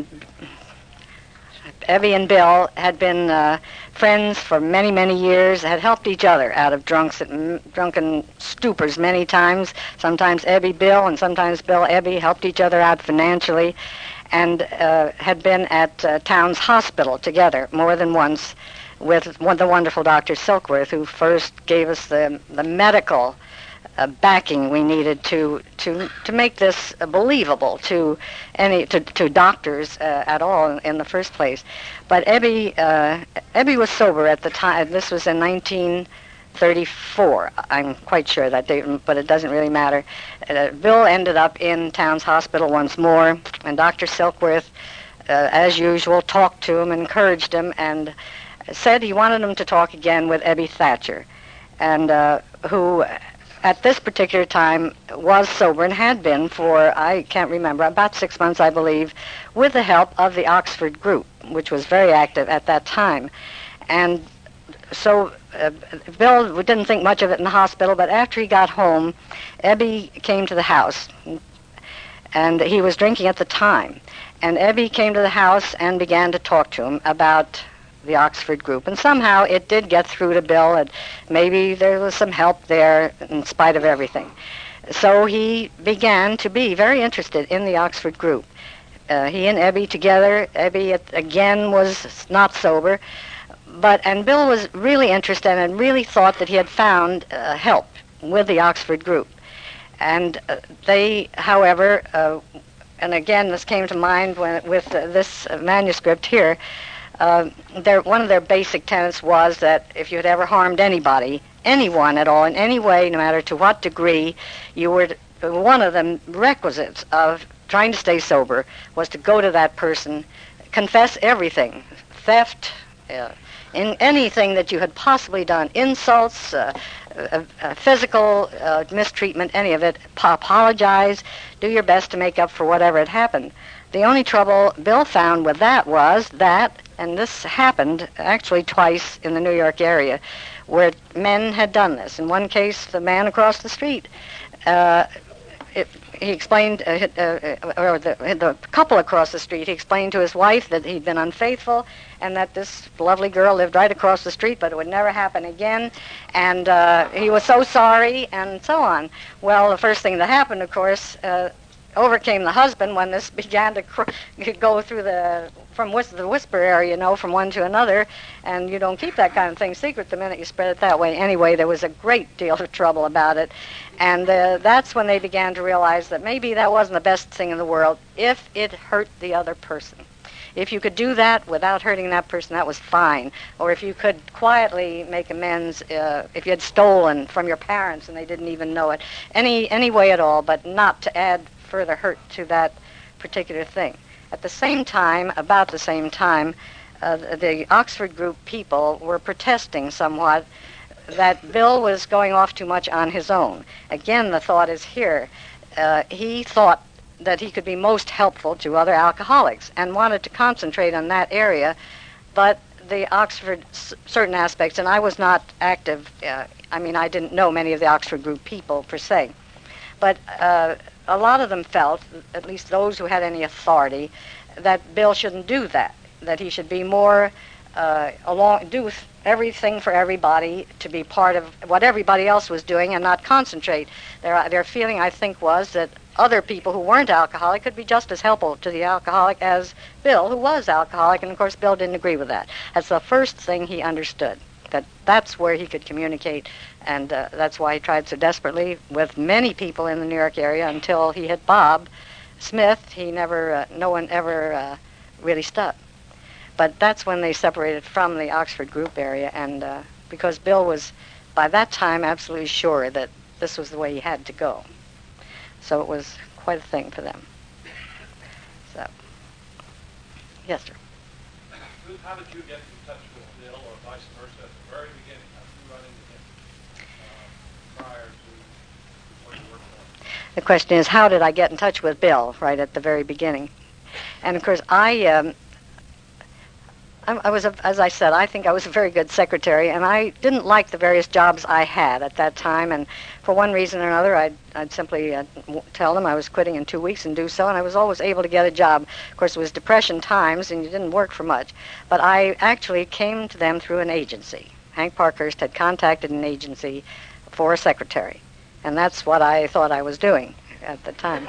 C: Ebby and Bill had been uh, friends for many, many years, had helped each other out of drunks and drunken stupors many times. Sometimes Ebby Bill and sometimes Bill Ebby helped each other out financially, and uh, had been at uh, Towns Hospital together more than once with one, the wonderful Doctor Silkworth, who first gave us the, the medical uh, backing we needed to to to make this uh, believable to any to, to doctors uh, at all in, in the first place. But Ebby uh, Ebby was sober at the time. This was in nineteen thirty-four. I'm quite sure that date, but it doesn't really matter. Uh, Bill ended up in Towns Hospital once more, and Doctor Silkworth, uh, as usual, talked to him, encouraged him, and said he wanted him to talk again with Ebby Thatcher, and uh, who at this particular time was sober and had been for, I can't remember, about six months, I believe, with the help of the Oxford group, which was very active at that time. And so uh, Bill didn't think much of it in the hospital, but after he got home, Ebby came to the house, and he was drinking at the time. And Ebby came to the house and began to talk to him about the Oxford group. And somehow it did get through to Bill, and maybe there was some help there in spite of everything. So he began to be very interested in the Oxford group. Uh, he and Ebby together, Ebby again was not sober, but and Bill was really interested and really thought that he had found uh, help with the Oxford group. And uh, they, however, uh, and again this came to mind when, with uh, this uh, manuscript here, uh, their, one of their basic tenets was that if you had ever harmed anybody, anyone at all, in any way, no matter to what degree, you were, one of the requisites of trying to stay sober was to go to that person, confess everything, theft, uh, in anything that you had possibly done, insults, uh, uh, uh, physical uh, mistreatment, any of it, apologize, do your best to make up for whatever had happened. The only trouble Bill found with that was that, and this happened actually twice in the New York area, where men had done this. In one case, the man across the street, uh, it, he explained, uh, uh, or the, the couple across the street, he explained to his wife that he'd been unfaithful and that this lovely girl lived right across the street, but it would never happen again. And uh, he was so sorry, and so on. Well, the first thing that happened, of course, uh, overcame the husband when this began to cr- go through the, from whis- the whisper area, you know, from one to another, and you don't keep that kind of thing secret the minute you spread it that way. Anyway, there was a great deal of trouble about it, and uh, that's when they began to realize that maybe that wasn't the best thing in the world if it hurt the other person. If you could do that without hurting that person, that was fine. Or if you could quietly make amends, uh, if you had stolen from your parents and they didn't even know it, any any way at all, but not to add further hurt to that particular thing. At the same time, about the same time, uh, the Oxford group people were protesting somewhat that Bill was going off too much on his own. Again, the thought is here. Uh, he thought that he could be most helpful to other alcoholics and wanted to concentrate on that area, but the Oxford, s- certain aspects, and I was not active, uh, I mean, I didn't know many of the Oxford group people per se, but uh, a lot of them felt, at least those who had any authority, that Bill shouldn't do that, that he should be more uh, along, do everything for everybody, to be part of what everybody else was doing and not concentrate. Their, their feeling, I think, was that other people who weren't alcoholic could be just as helpful to the alcoholic as Bill, who was alcoholic, and of course Bill didn't agree with that. That's the first thing he understood, that that's where he could communicate, and uh, that's why he tried so desperately with many people in the New York area until he hit Bob Smith. He never, uh, no one ever uh, really stuck. But that's when they separated from the Oxford group area, and uh, because Bill was, by that time, absolutely sure that this was the way he had to go. So it was quite a thing for them. So, yes, sir.
E: How did you get in touch with Bill, or vice versa, at the very beginning? How did you run into him uh, prior to what you worked on?
C: The question is, how did I get in touch with Bill right at the very beginning? And of course, I, um, I, I was, a, as I said, I think I was a very good secretary, and I didn't like the various jobs I had at that time, and for one reason or another, I'd, I'd simply uh, w- tell them I was quitting in two weeks and do so, and I was always able to get a job. Of course, it was Depression times, and you didn't work for much, but I actually came to them through an agency. Hank Parkhurst had contacted an agency for a secretary, and that's what I thought I was doing at the time.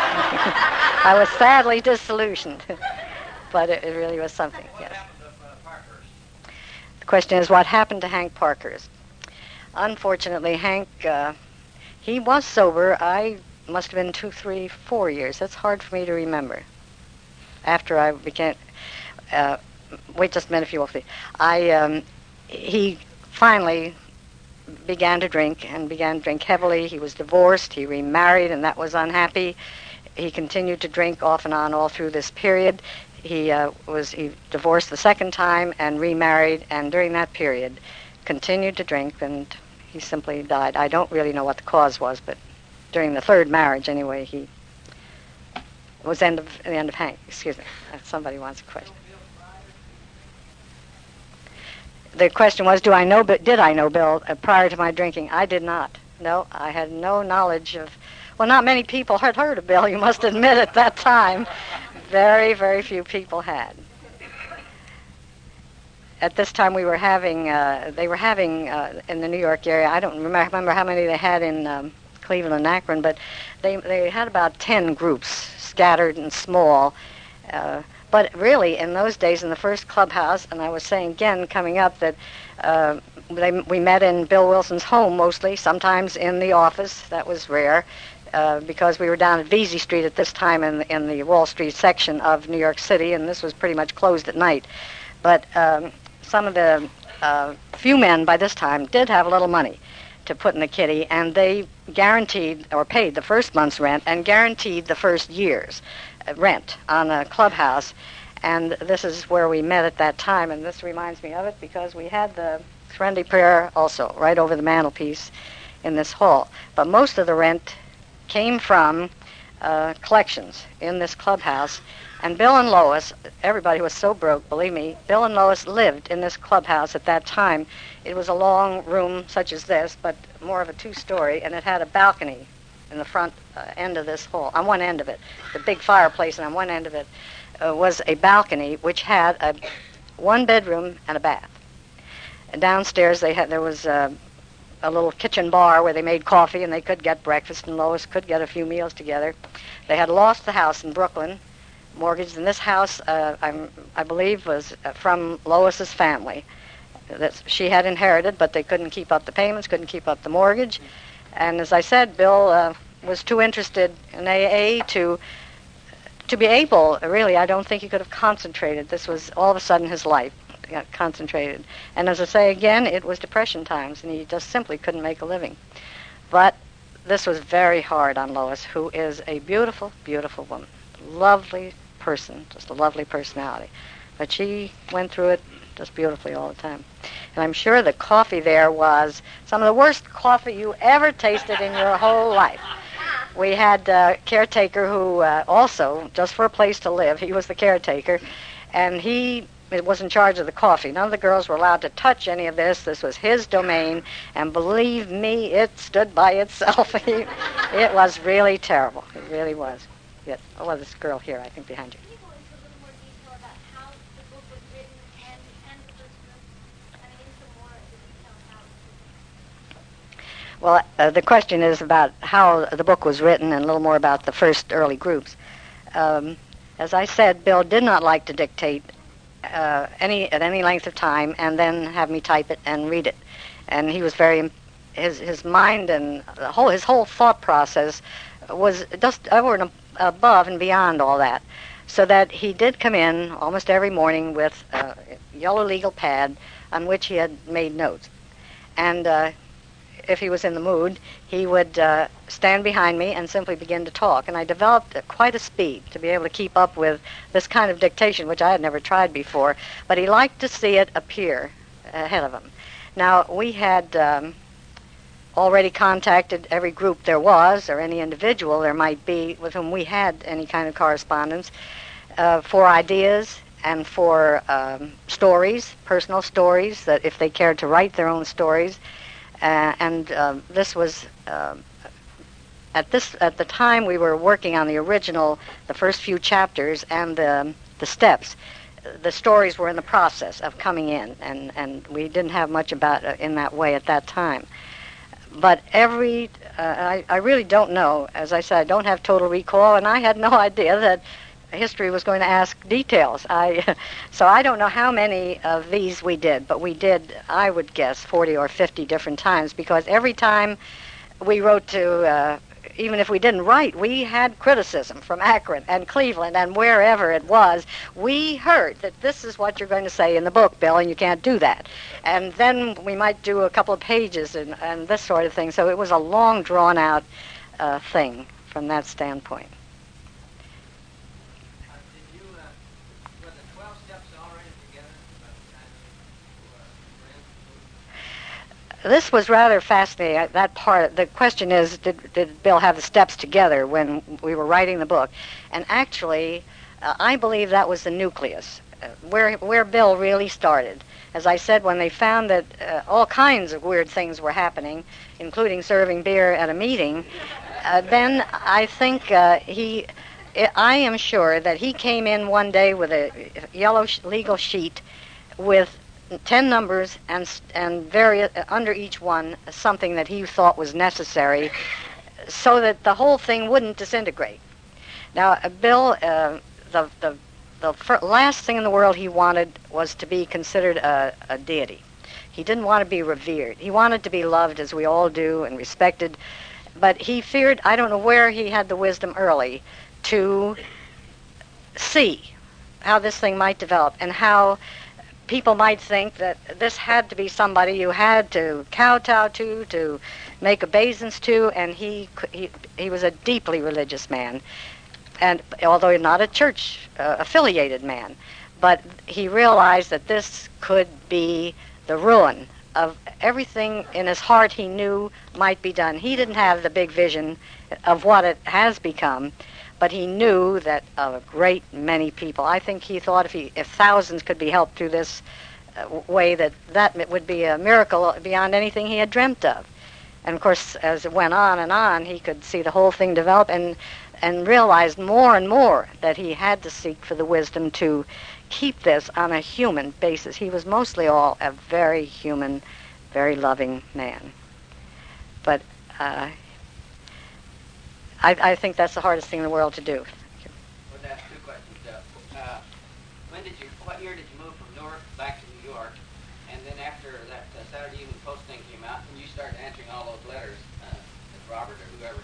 C: I was sadly disillusioned, but it, it really was something, yes. The question is, what happened to Hank Parkhurst? Unfortunately, Hank, uh, he was sober. I must have been two, three, four years. That's hard for me to remember. After I began, uh, wait just a minute if you will, please. I, um, he finally began to drink and began to drink heavily. He was divorced. He remarried, and that was unhappy. He continued to drink off and on all through this period. He uh, was he divorced the second time and remarried, and during that period continued to drink, and he simply died. I don't really know what the cause was, but during the third marriage, anyway, he it was end of the end of Hank. Excuse me. If somebody wants a question. The question was, do I know? But did I know Bill uh, prior to my drinking? I did not. No, I had no knowledge of. Well, not many people had heard of Bill. You must admit at that time, very, very few people had. At this time, we were having, uh, they were having uh, in the New York area, I don't remember, remember how many they had in um, Cleveland and Akron, but they they had about ten groups, scattered and small. Uh, but really, in those days, in the first clubhouse, and I was saying again, coming up, that uh, they, we met in Bill Wilson's home mostly, sometimes in the office. That was rare, uh, because we were down at Vesey Street at this time in, in the Wall Street section of New York City, and this was pretty much closed at night. But um, some of the uh, few men by this time did have a little money to put in the kitty, and they guaranteed or paid the first month's rent and guaranteed the first year's uh, rent on a clubhouse. And this is where we met at that time, and this reminds me of it because we had the Serenity Prayer also right over the mantelpiece in this hall. But most of the rent came from uh, collections in this clubhouse. And Bill and Lois, everybody was so broke, believe me, Bill and Lois lived in this clubhouse at that time. It was a long room such as this, but more of a two-story, and it had a balcony in the front uh, end of this hall, on one end of it, the big fireplace, and on one end of it uh, was a balcony which had a one bedroom and a bath. And downstairs they had there was uh, a little kitchen bar where they made coffee and they could get breakfast, and Lois could get a few meals together. They had lost the house in Brooklyn, mortgaged, and this house, uh, I'm, I believe, was uh, from Lois's family. That she had inherited, but they couldn't keep up the payments, couldn't keep up the mortgage. And as I said, Bill uh, was too interested in A A to to be able, really, I don't think he could have concentrated. This was all of a sudden his life got concentrated. And as I say again, it was Depression times, and he just simply couldn't make a living. But this was very hard on Lois, who is a beautiful, beautiful woman. Lovely person, just a lovely personality. But she went through it just beautifully all the time. And I'm sure the coffee there was some of the worst coffee you ever tasted in your whole life. We had a caretaker who uh, also, just for a place to live, he was the caretaker, and he was in charge of the coffee. None of the girls were allowed to touch any of this. This was his domain, and believe me, it stood by itself. It was really terrible. It really was. Yes. Oh, well, this girl here, I think, behind you. Well, uh, the question is about how the book was written and a little more about the first early groups. Um, as I said, Bill did not like to dictate uh, any at any length of time and then have me type it and read it. And he was very, his his mind and the whole his whole thought process was just over and above and beyond all that. So that he did come in almost every morning with a yellow legal pad on which he had made notes. And uh, if he was in the mood, he would uh, stand behind me and simply begin to talk. And I developed uh, quite a speed to be able to keep up with this kind of dictation, which I had never tried before. But he liked to see it appear ahead of him. Now, we had um, already contacted every group there was, or any individual there might be with whom we had any kind of correspondence, uh, for ideas and for um, stories, personal stories, that if they cared to write their own stories. Uh, and uh, this was uh, at this at the time we were working on the original, the first few chapters and the the steps. The stories were in the process of coming in, and, and we didn't have much about uh, in that way at that time. But every uh, I, I really don't know. As I said, I don't have total recall, and I had no idea that history was going to ask details. I, so I don't know how many of these we did, but we did, I would guess, forty or fifty different times, because every time we wrote to, uh, even if we didn't write, we had criticism from Akron and Cleveland and wherever it was. We heard that this is what you're going to say in the book, Bill, and you can't do that. And then we might do a couple of pages and, and this sort of thing. So it was a long, drawn-out uh, thing from that standpoint. This was rather fascinating, that part. The question is, did, did Bill have the steps together when we were writing the book? And actually, uh, I believe that was the nucleus, uh, where where Bill really started. As I said, when they found that uh, all kinds of weird things were happening, including serving beer at a meeting, uh, then I think uh, he, I am sure that he came in one day with a yellow sh- legal sheet with ten numbers and and various uh, under each one something that he thought was necessary, so that the whole thing wouldn't disintegrate. Now, uh, Bill, uh, the the the fir- last thing in the world he wanted was to be considered a, a deity. He didn't want to be revered. He wanted to be loved, as we all do, and respected. But he feared, I don't know where he had the wisdom early to see how this thing might develop and how people might think that this had to be somebody you had to kowtow to, to make obeisance to, and he he he was a deeply religious man, and although not a church uh, affiliated man, but he realized that this could be the ruin of everything in his heart he knew might be done. He didn't have the big vision of what it has become, but he knew that a great many people, I think he thought if he, if thousands could be helped through this uh, way, that that would be a miracle beyond anything he had dreamt of. And of course, as it went on and on, he could see the whole thing develop and and realized more and more that he had to seek for the wisdom to keep this on a human basis. He was mostly all a very human, very loving man. But uh, I, I think that's the hardest thing in the world to do.
D: Well, that's two questions. Uh, uh, when did you, what year did you move from Newark back to New York? And then after that uh, Saturday Evening Post thing came out, and you started answering all those letters, uh, to Robert or whoever.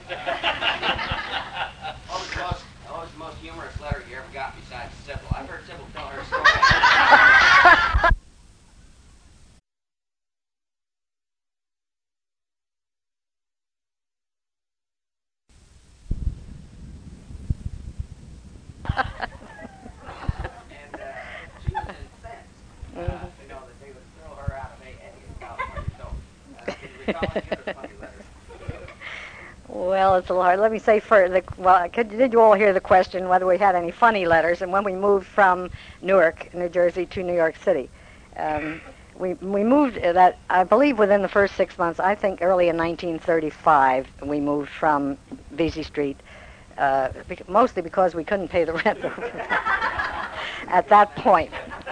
D: Uh, what was the most, what was the most humorous letter you ever got besides Sybil? I've heard Sybil tell her story. And uh, she was incensed, uh, you know, that they would throw her out of A A in California. So, uh, can you recall any other funny letters?
C: Well, it's a little hard. Let me say first, the, well, could, did you all hear the question whether we had any funny letters? And when we moved from Newark, New Jersey, to New York City, um, we we moved that, I believe, within the first six months. I think early in nineteen thirty-five, we moved from Vesey Street, uh, bec- mostly because we couldn't pay the rent at that point.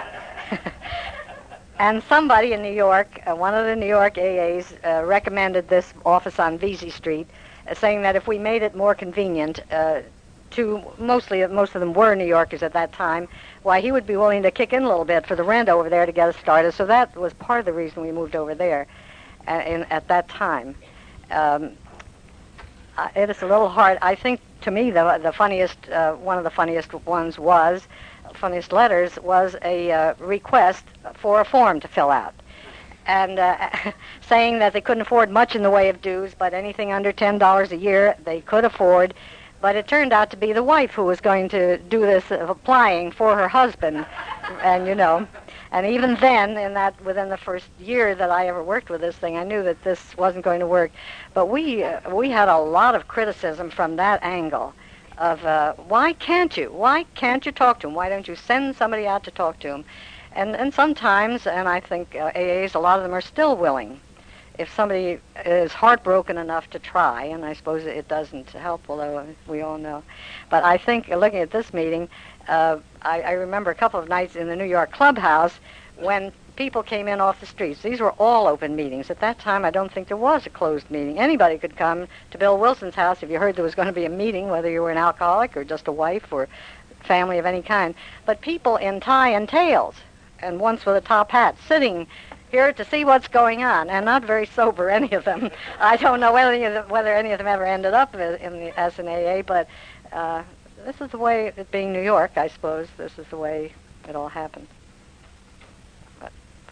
C: And somebody in New York, uh, one of the New York A As, uh, recommended this office on Vesey Street, uh, saying that if we made it more convenient uh, to, mostly, most of them were New Yorkers at that time, why, he would be willing to kick in a little bit for the rent over there to get us started. So that was part of the reason we moved over there uh, in, at that time. Um, uh, it is a little hard. I think, to me, the, the funniest, uh, one of the funniest ones was, funniest letters, was a uh, request for a form to fill out. And uh, saying that they couldn't afford much in the way of dues, but anything under ten dollars a year they could afford. But it turned out to be the wife who was going to do this of applying for her husband. And, you know, and even then, in that, within the first year that I ever worked with this thing, I knew that this wasn't going to work. But we, uh, we had a lot of criticism from that angle of, uh, why can't you? Why can't you talk to him? Why don't you send somebody out to talk to him? And, and sometimes, and I think uh, A As, a lot of them are still willing. If somebody is heartbroken enough to try, and I suppose it doesn't help, although we all know. But I think, uh, looking at this meeting, uh, I, I remember a couple of nights in the New York clubhouse when people came in off the streets. These were all open meetings. At that time, I don't think there was a closed meeting. Anybody could come to Bill Wilson's house if you heard there was going to be a meeting, whether you were an alcoholic or just a wife or family of any kind. But people in tie and tails, and once with a top hat, sitting here to see what's going on, and not very sober, any of them. I don't know whether any of them, whether any of them ever ended up in the, as an A A, but uh, this is the way, it being New York, I suppose, this is the way it all happened. But,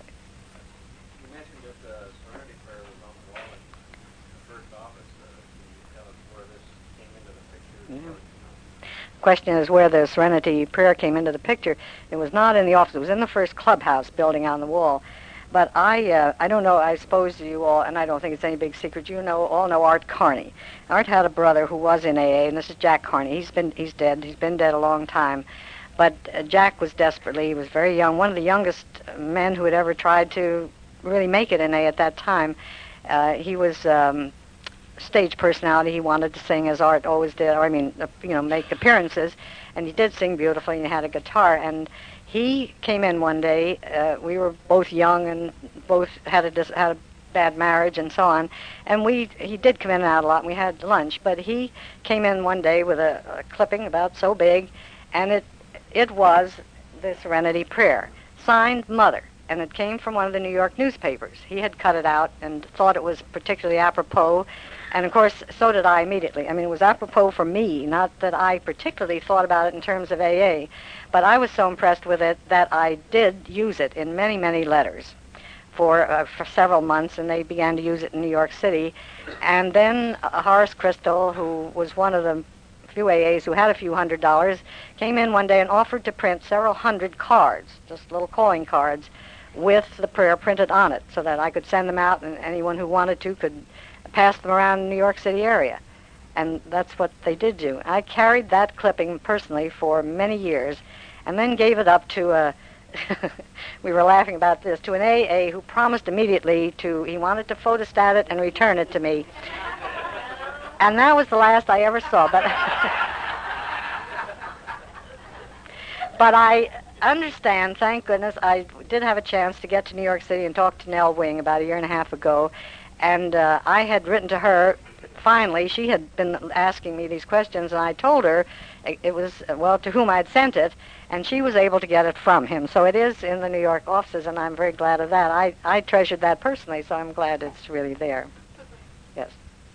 E: You mentioned that the Serenity Prayer was on the wall in the first office. Uh, can you tell us where this came into the picture?
C: Yeah. Question is where the Serenity Prayer came into the picture. It was not in the office. It was in the first clubhouse building on the wall. But I, uh, I don't know, I suppose you all, and I don't think it's any big secret, you know, all know Art Carney. Art had a brother who was in A A, and this is Jack Carney. He's been, he's dead. He's been dead a long time. But uh, Jack was desperately, he was very young, one of the youngest men who had ever tried to really make it in A A at that time. Uh, he was um, stage personality. He wanted to sing as Art always did, or I mean, uh, you know, make appearances. And he did sing beautifully, and he had a guitar. And he came in one day. Uh, we were both young and both had a dis- had a bad marriage and so on. And we he did come in and out a lot. And we had lunch, but he came in one day with a, a clipping about so big, and it it was the Serenity Prayer, signed Mother, and it came from one of the New York newspapers. He had cut it out and thought it was particularly apropos. And, of course, so did I immediately. I mean, it was apropos for me, not that I particularly thought about it in terms of A A. But I was so impressed with it that I did use it in many, many letters for uh, for several months, and they began to use it in New York City. And then uh, Horace Crystal, who was one of the few A As who had a few hundred dollars, came in one day and offered to print several hundred cards, just little calling cards, with the prayer printed on it, so that I could send them out, and anyone who wanted to could pass them around the New York City area. And that's what they did do. I carried that clipping personally for many years, and then gave it up to a, we were laughing about this, to an A A who promised immediately to, he wanted to photostat it and return it to me. And that was the last I ever saw. But, but I understand, thank goodness, I did have a chance to get to New York City and talk to Nell Wing about a year and a half ago. And uh, I had written to her, finally, she had been asking me these questions, and I told her it, it was, well, to whom I had sent it, and she was able to get it from him. So it is in the New York offices, and I'm very glad of that. I, I treasured that personally, so I'm glad it's really there. Yes.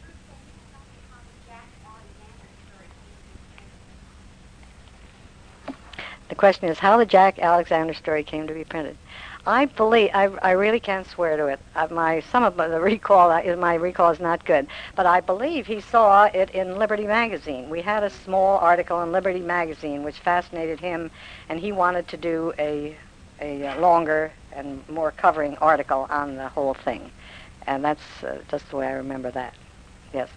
C: The question is how the Jack Alexander story came to be printed. I believe, I, I really can't swear to it. Uh, my some of the recall uh, is my recall is not good, but I believe he saw it in Liberty Magazine. We had a small article in Liberty Magazine which fascinated him, and he wanted to do a a longer and more covering article on the whole thing, and that's uh, just the way I remember that. Yes.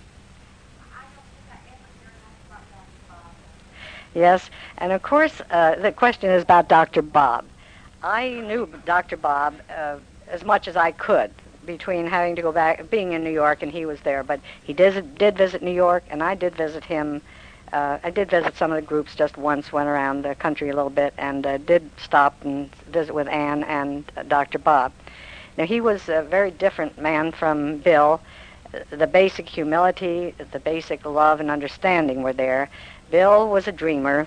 C: Yes, and of course uh, the question is about Doctor Bob. I knew Doctor Bob uh, as much as I could between having to go back, being in New York, and he was there. But he did, did visit New York, and I did visit him. Uh, I did visit some of the groups just once, went around the country a little bit, and uh, did stop and visit with Anne and uh, Doctor Bob. Now, he was a very different man from Bill. The basic humility, the basic love and understanding were there. Bill was a dreamer,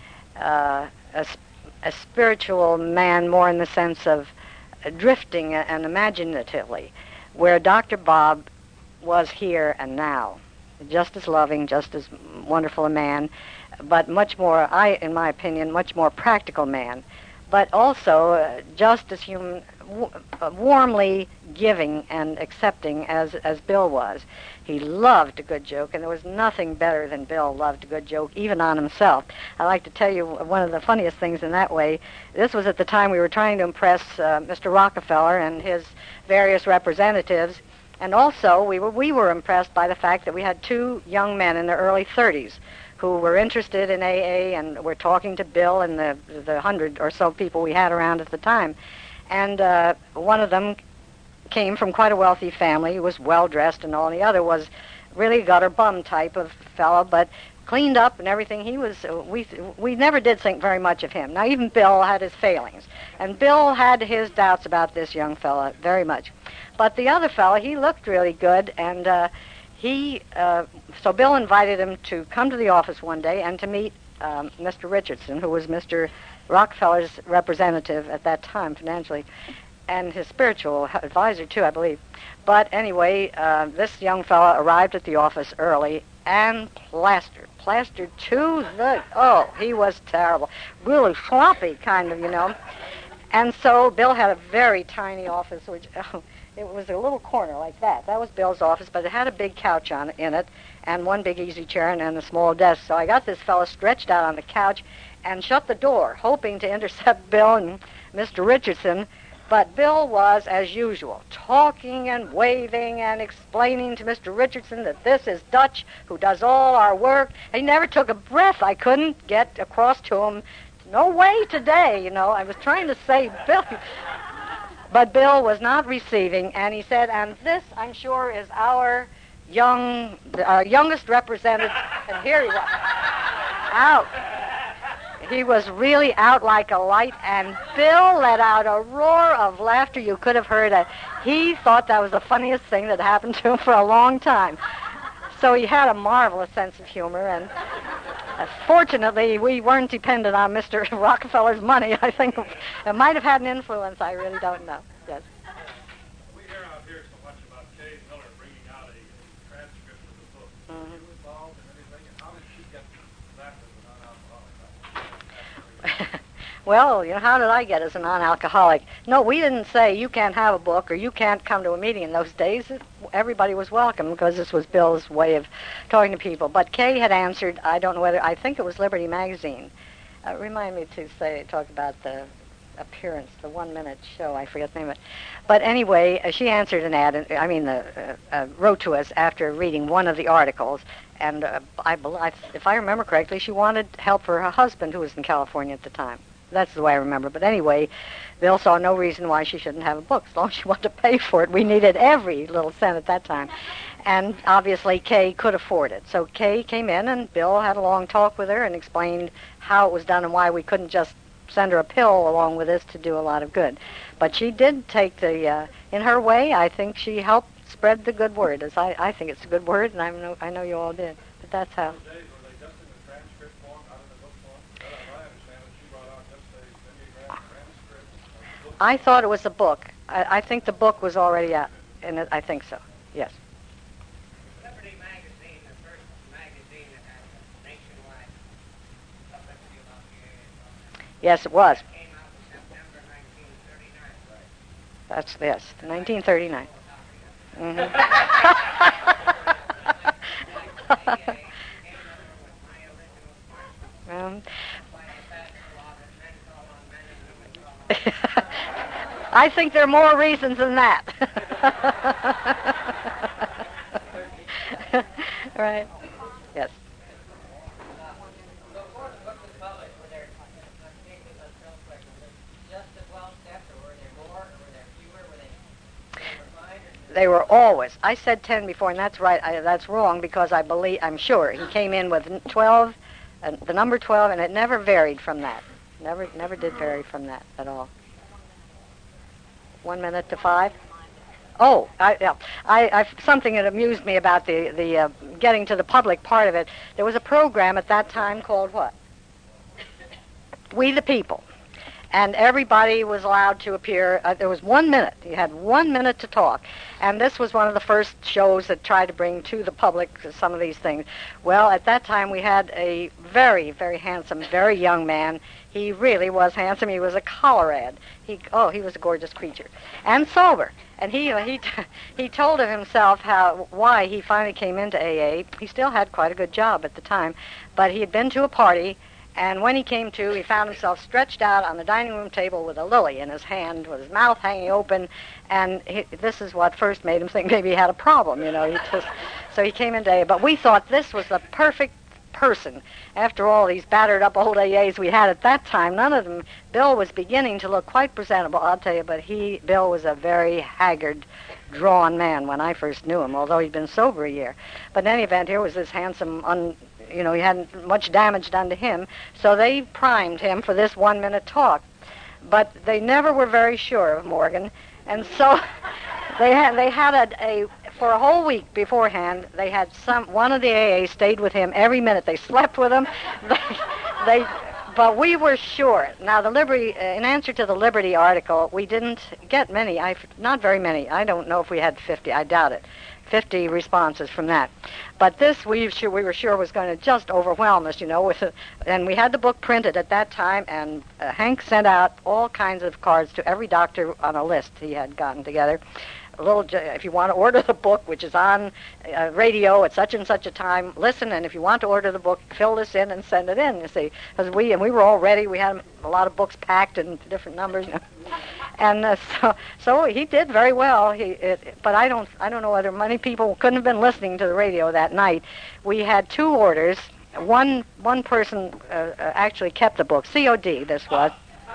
C: uh, a, a spiritual man more in the sense of uh, drifting and imaginatively, where Doctor Bob was here and now, just as loving, just as wonderful a man, but much more, I, in my opinion, much more practical man, but also uh, just as human, w- uh, warmly giving and accepting as, as Bill was. He loved a good joke, and there was nothing better than Bill loved a good joke, even on himself. I like to tell you one of the funniest things in that way. This was at the time we were trying to impress uh, Mister Rockefeller and his various representatives, and also we were we were impressed by the fact that we had two young men in their early thirties who were interested in A A and were talking to Bill and the the hundred or so people we had around at the time. And uh, one of them came from quite a wealthy family. He was well-dressed and all. And the other was really gutter bum type of fellow, but cleaned up and everything. He was, uh, we we never did think very much of him. Now, even Bill had his failings. And Bill had his doubts about this young fella very much. But the other fella, he looked really good, and uh, he, uh, so Bill invited him to come to the office one day and to meet um, Mister Richardson, who was Mister Rockefeller's representative at that time financially, and his spiritual advisor, too, I believe. But anyway, uh, this young fellow arrived at the office early and plastered, plastered to the, oh, he was terrible. Really sloppy, kind of, you know. And so Bill had a very tiny office, which, oh, it was a little corner like that. That was Bill's office, but it had a big couch on in it, and one big easy chair and, and a small desk. So I got this fellow stretched out on the couch and shut the door, hoping to intercept Bill and Mister Richardson. But Bill was, as usual, talking and waving and explaining to Mister Richardson that this is Dutch, who does all our work. He never took a breath. I couldn't get across to him, no way today, you know. I was trying to say, Bill. But Bill was not receiving, and he said, and this, I'm sure, is our young, our youngest representative. And here he was, out. He was really out like a light, and Bill let out a roar of laughter you could have heard it. He thought that was the funniest thing that happened to him for a long time. So he had a marvelous sense of humor, and uh, fortunately, we weren't dependent on Mister Rockefeller's money. I think it might have had an influence. I really don't know. Yes.
E: We hear out here so much about Kay Miller bringing out a, a transcript of the book.
C: Mm-hmm.
E: Were you involved in anything, and how did she get that as a non-alcoholic?
C: Well, you know, how did I get as a non-alcoholic? No, we didn't say you can't have a book or you can't come to a meeting in those days. It, everybody was welcome because this was Bill's way of talking to people. But Kay had answered, I don't know whether, I think it was Liberty Magazine. Uh, remind me to say, talk about the appearance, the one-minute show, I forget the name of it. But anyway, uh, she answered an ad, I mean, the, uh, uh, wrote to us after reading one of the articles. And uh, I, I, if I remember correctly, she wanted help for her husband, who was in California at the time. That's the way I remember. But anyway, Bill saw no reason why she shouldn't have a book, as long as she wanted to pay for it. We needed every little cent at that time. And obviously Kay could afford it. So Kay came in, and Bill had a long talk with her and explained how it was done and why we couldn't just send her a pill along with this to do a lot of good. But she did take the, uh, in her way, I think she helped spread the good word. As I, I think it's a good word, and I know, I know you all did. But that's how.
E: Those days, were they just in the transcript form, not in the book form? Well, as I understand it, she brought out just a mimeograph transcript of the book.
C: I thought it was a book. I, I think the book was already out, and it, I think so, yes.
F: Liberty Magazine, the first magazine that had a nationwide publicity about the A A.
C: Yes, it was.
F: Came out in September nineteen thirty-nine.
C: That's, yes, nineteen thirty-nine. Mm-hmm. um, I think there are more reasons than that. Right. Yes.
D: Before the book was published, were there, let's take this up real quick, was it just the twelve steps, or were there more, or were there fewer, were they, they were fine, or
C: They were always. I said ten before, and that's right. I, that's wrong because I believe, I'm sure, he came in with twelve, uh, the number twelve, and it never varied from that. Never, never did vary from that at all. One minute to five. Oh, I, yeah. I, I, something that amused me about the the uh, getting to the public part of it. There was a program at that time called what? We the People. And everybody was allowed to appear. Uh, there was one minute. You had one minute to talk. And this was one of the first shows that tried to bring to the public some of these things. Well, at that time we had a very, very handsome, very young man. He really was handsome. He was a Colorad. He, oh, he was a gorgeous creature. And sober. And he he he told of himself how why he finally came into A A. He still had quite a good job at the time. But he had been to a party. And when he came to, he found himself stretched out on the dining room table with a lily in his hand, with his mouth hanging open. And he, this is what first made him think maybe he had a problem, you know. He just, so he came into A A. But we thought this was the perfect person. After all these battered up old A As we had at that time, none of them, Bill was beginning to look quite presentable, I'll tell you, but he, Bill was a very haggard, drawn man when I first knew him, although he'd been sober a year. But in any event, here was this handsome, un, you know, he hadn't much damage done to him, so they primed him for this one-minute talk. But they never were very sure of Morgan, and so they had they had a, a for a whole week beforehand. They had some one of the A As stayed with him every minute. They slept with him. They, they but we were sure. Now the Liberty, in answer to the Liberty article, we didn't get many. I not very many. I don't know if we had fifty. I doubt it. fifty responses from that. But this we sure we were sure was going to just overwhelm us, you know. With a, and we had the book printed at that time, and uh, Hank sent out all kinds of cards to every doctor on a list he had gotten together. A little, if you want to order the book, which is on uh, radio at such and such a time, listen. And if you want to order the book, fill this in and send it in. You see, because we and we were all ready. We had a lot of books packed in different numbers. You know. And uh, so, so he did very well. He, it, but I don't, I don't know whether many people couldn't have been listening to the radio that night. We had two orders. One, one person uh, uh, actually kept the book. C O D. This was.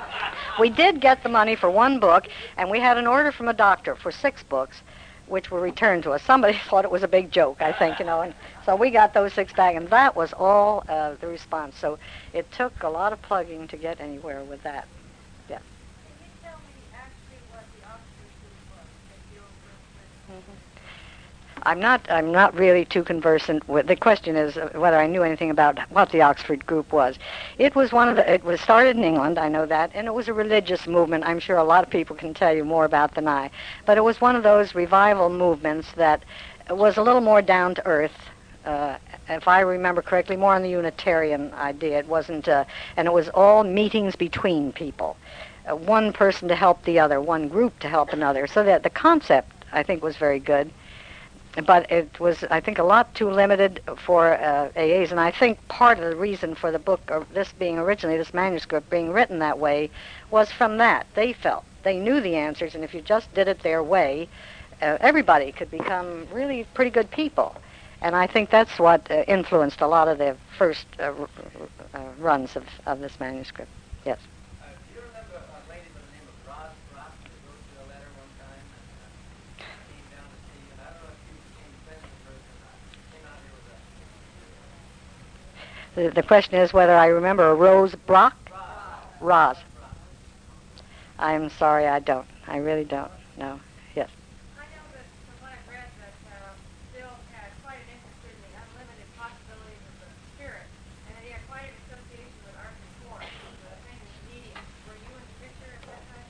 C: We did get the money for one book, and we had an order from a doctor for six books, which were returned to us. Somebody thought it was a big joke, I think, you know. And so we got those six back, and that was all uh, the response. So it took a lot of plugging to get anywhere with that. Yeah.
G: Can you tell me actually what the Oxford group was that you were with?
C: I'm not. I'm not really too conversant with. The question is whether I knew anything about what the Oxford group was. It was one of the. It was started in England. I know that, and it was a religious movement. I'm sure a lot of people can tell you more about than I. But it was one of those revival movements that was a little more down to earth. Uh, if I remember correctly, more on the Unitarian idea. It wasn't, uh, and it was all meetings between people, uh, one person to help the other, one group to help another. So that the concept, I think, was very good. But it was, I think, a lot too limited for uh, A As, and I think part of the reason for the book, or this being originally, this manuscript being written that way, was from that. They felt, they knew the answers, and if you just did it their way, uh, everybody could become really pretty good people. And I think that's what uh, influenced a lot of the first uh, r- uh, runs of, of this manuscript. Yes.
D: Uh,
C: The, the question is whether I remember a Rose Brock? Roz. I'm sorry, I don't. I really don't. No. Yes.
G: I know that from what I've read that uh, Bill had quite an interest in the unlimited possibilities of the spirit, and that he had quite an association with Arthur Ford, the famous medium. Were you in the picture at that time?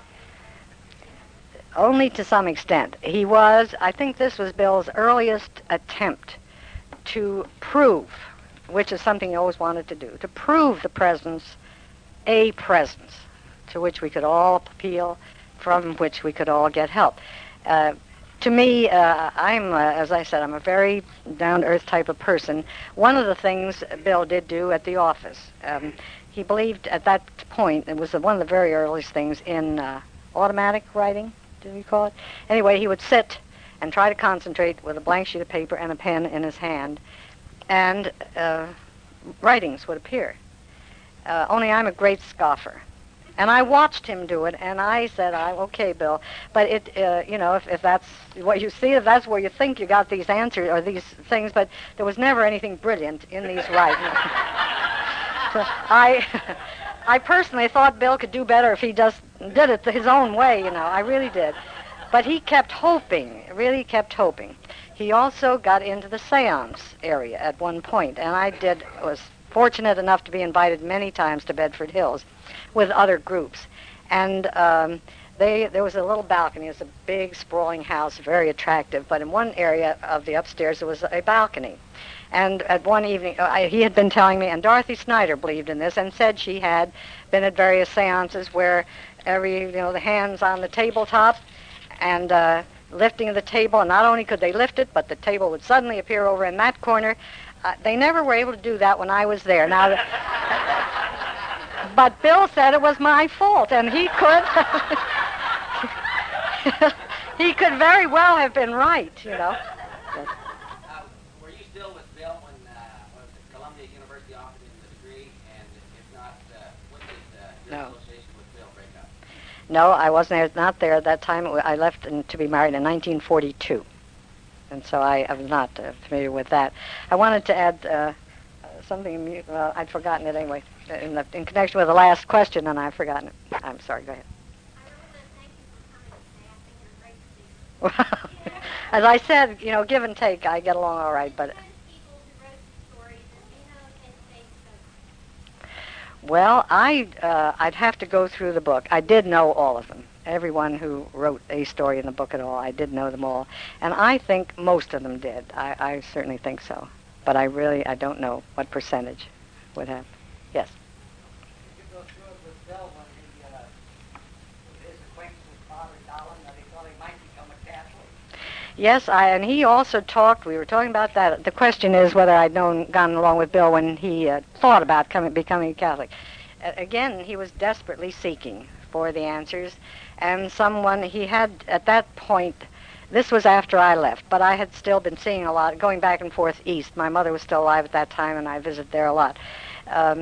C: Only to some extent. He was, I think this was Bill's earliest attempt to prove, which is something he always wanted to do, to prove the presence, a presence, to which we could all appeal, from which we could all get help. Uh, to me, uh, I'm, uh, as I said, I'm a very down-to-earth type of person. One of the things Bill did do at the office, um, he believed at that point, it was one of the very earliest things in uh, automatic writing, do you call it? Anyway, he would sit and try to concentrate with a blank sheet of paper and a pen in his hand, and uh, writings would appear. Uh, only I'm a great scoffer. And I watched him do it, and I said, I, okay, Bill, but it, uh, you know, if, if that's what you see, if that's where you think you got these answers or these things, but there was never anything brilliant in these writings. So I, I personally thought Bill could do better if he just did it his own way, you know, I really did. But he kept hoping, really kept hoping. He also got into the seance area at one point, and I did, was fortunate enough to be invited many times to Bedford Hills with other groups. And um, they, there was a little balcony. It was a big, sprawling house, very attractive. But in one area of the upstairs, there was a balcony. And at one evening, uh, I, he had been telling me, and Dorothy Snyder believed in this, and said she had been at various seances where every, you know, the hands on the tabletop and uh, lifting of the table, and not only could they lift it, but the table would suddenly appear over in that corner. Uh, they never were able to do that when I was there. Now, the, but Bill said it was my fault, and he could, he could very well have been right, you know.
D: Uh, were you still with Bill when, uh, was it Columbia University offered him the degree? And if not, uh, when did uh, your
C: No.
D: association with Bill break up?
C: No, I wasn't there, not there at that time. I left in, to be married in nineteen forty-two. And so I, I was not uh, familiar with that. I wanted to add uh, something, well, I'd forgotten it anyway, in, the, in connection with the last question, and I've forgotten it. I'm sorry, go ahead.
G: I really want to thank you for coming today. I think you're a great speaker.
C: As I said, you know, give and take, I get along all right, but... Well, I, uh, I'd have to go through the book. I did know all of them. Everyone who wrote a story in the book at all, I did know them all. And I think most of them did. I, I certainly think so. But I really, I don't know what percentage would have. Yes?
F: Did you go through it with Bill when he, uh, his acquaintance with Father Dallin, that he thought he might become a Catholic?
C: Yes, I, and he also talked, we were talking about that. The question is whether I'd known, gone along with Bill when he uh, thought about coming, becoming a Catholic. Uh, again, he was desperately seeking for the answers. And someone, he had, at that point, this was after I left, but I had still been seeing a lot, going back and forth east. My mother was still alive at that time, and I visited there a lot. Um,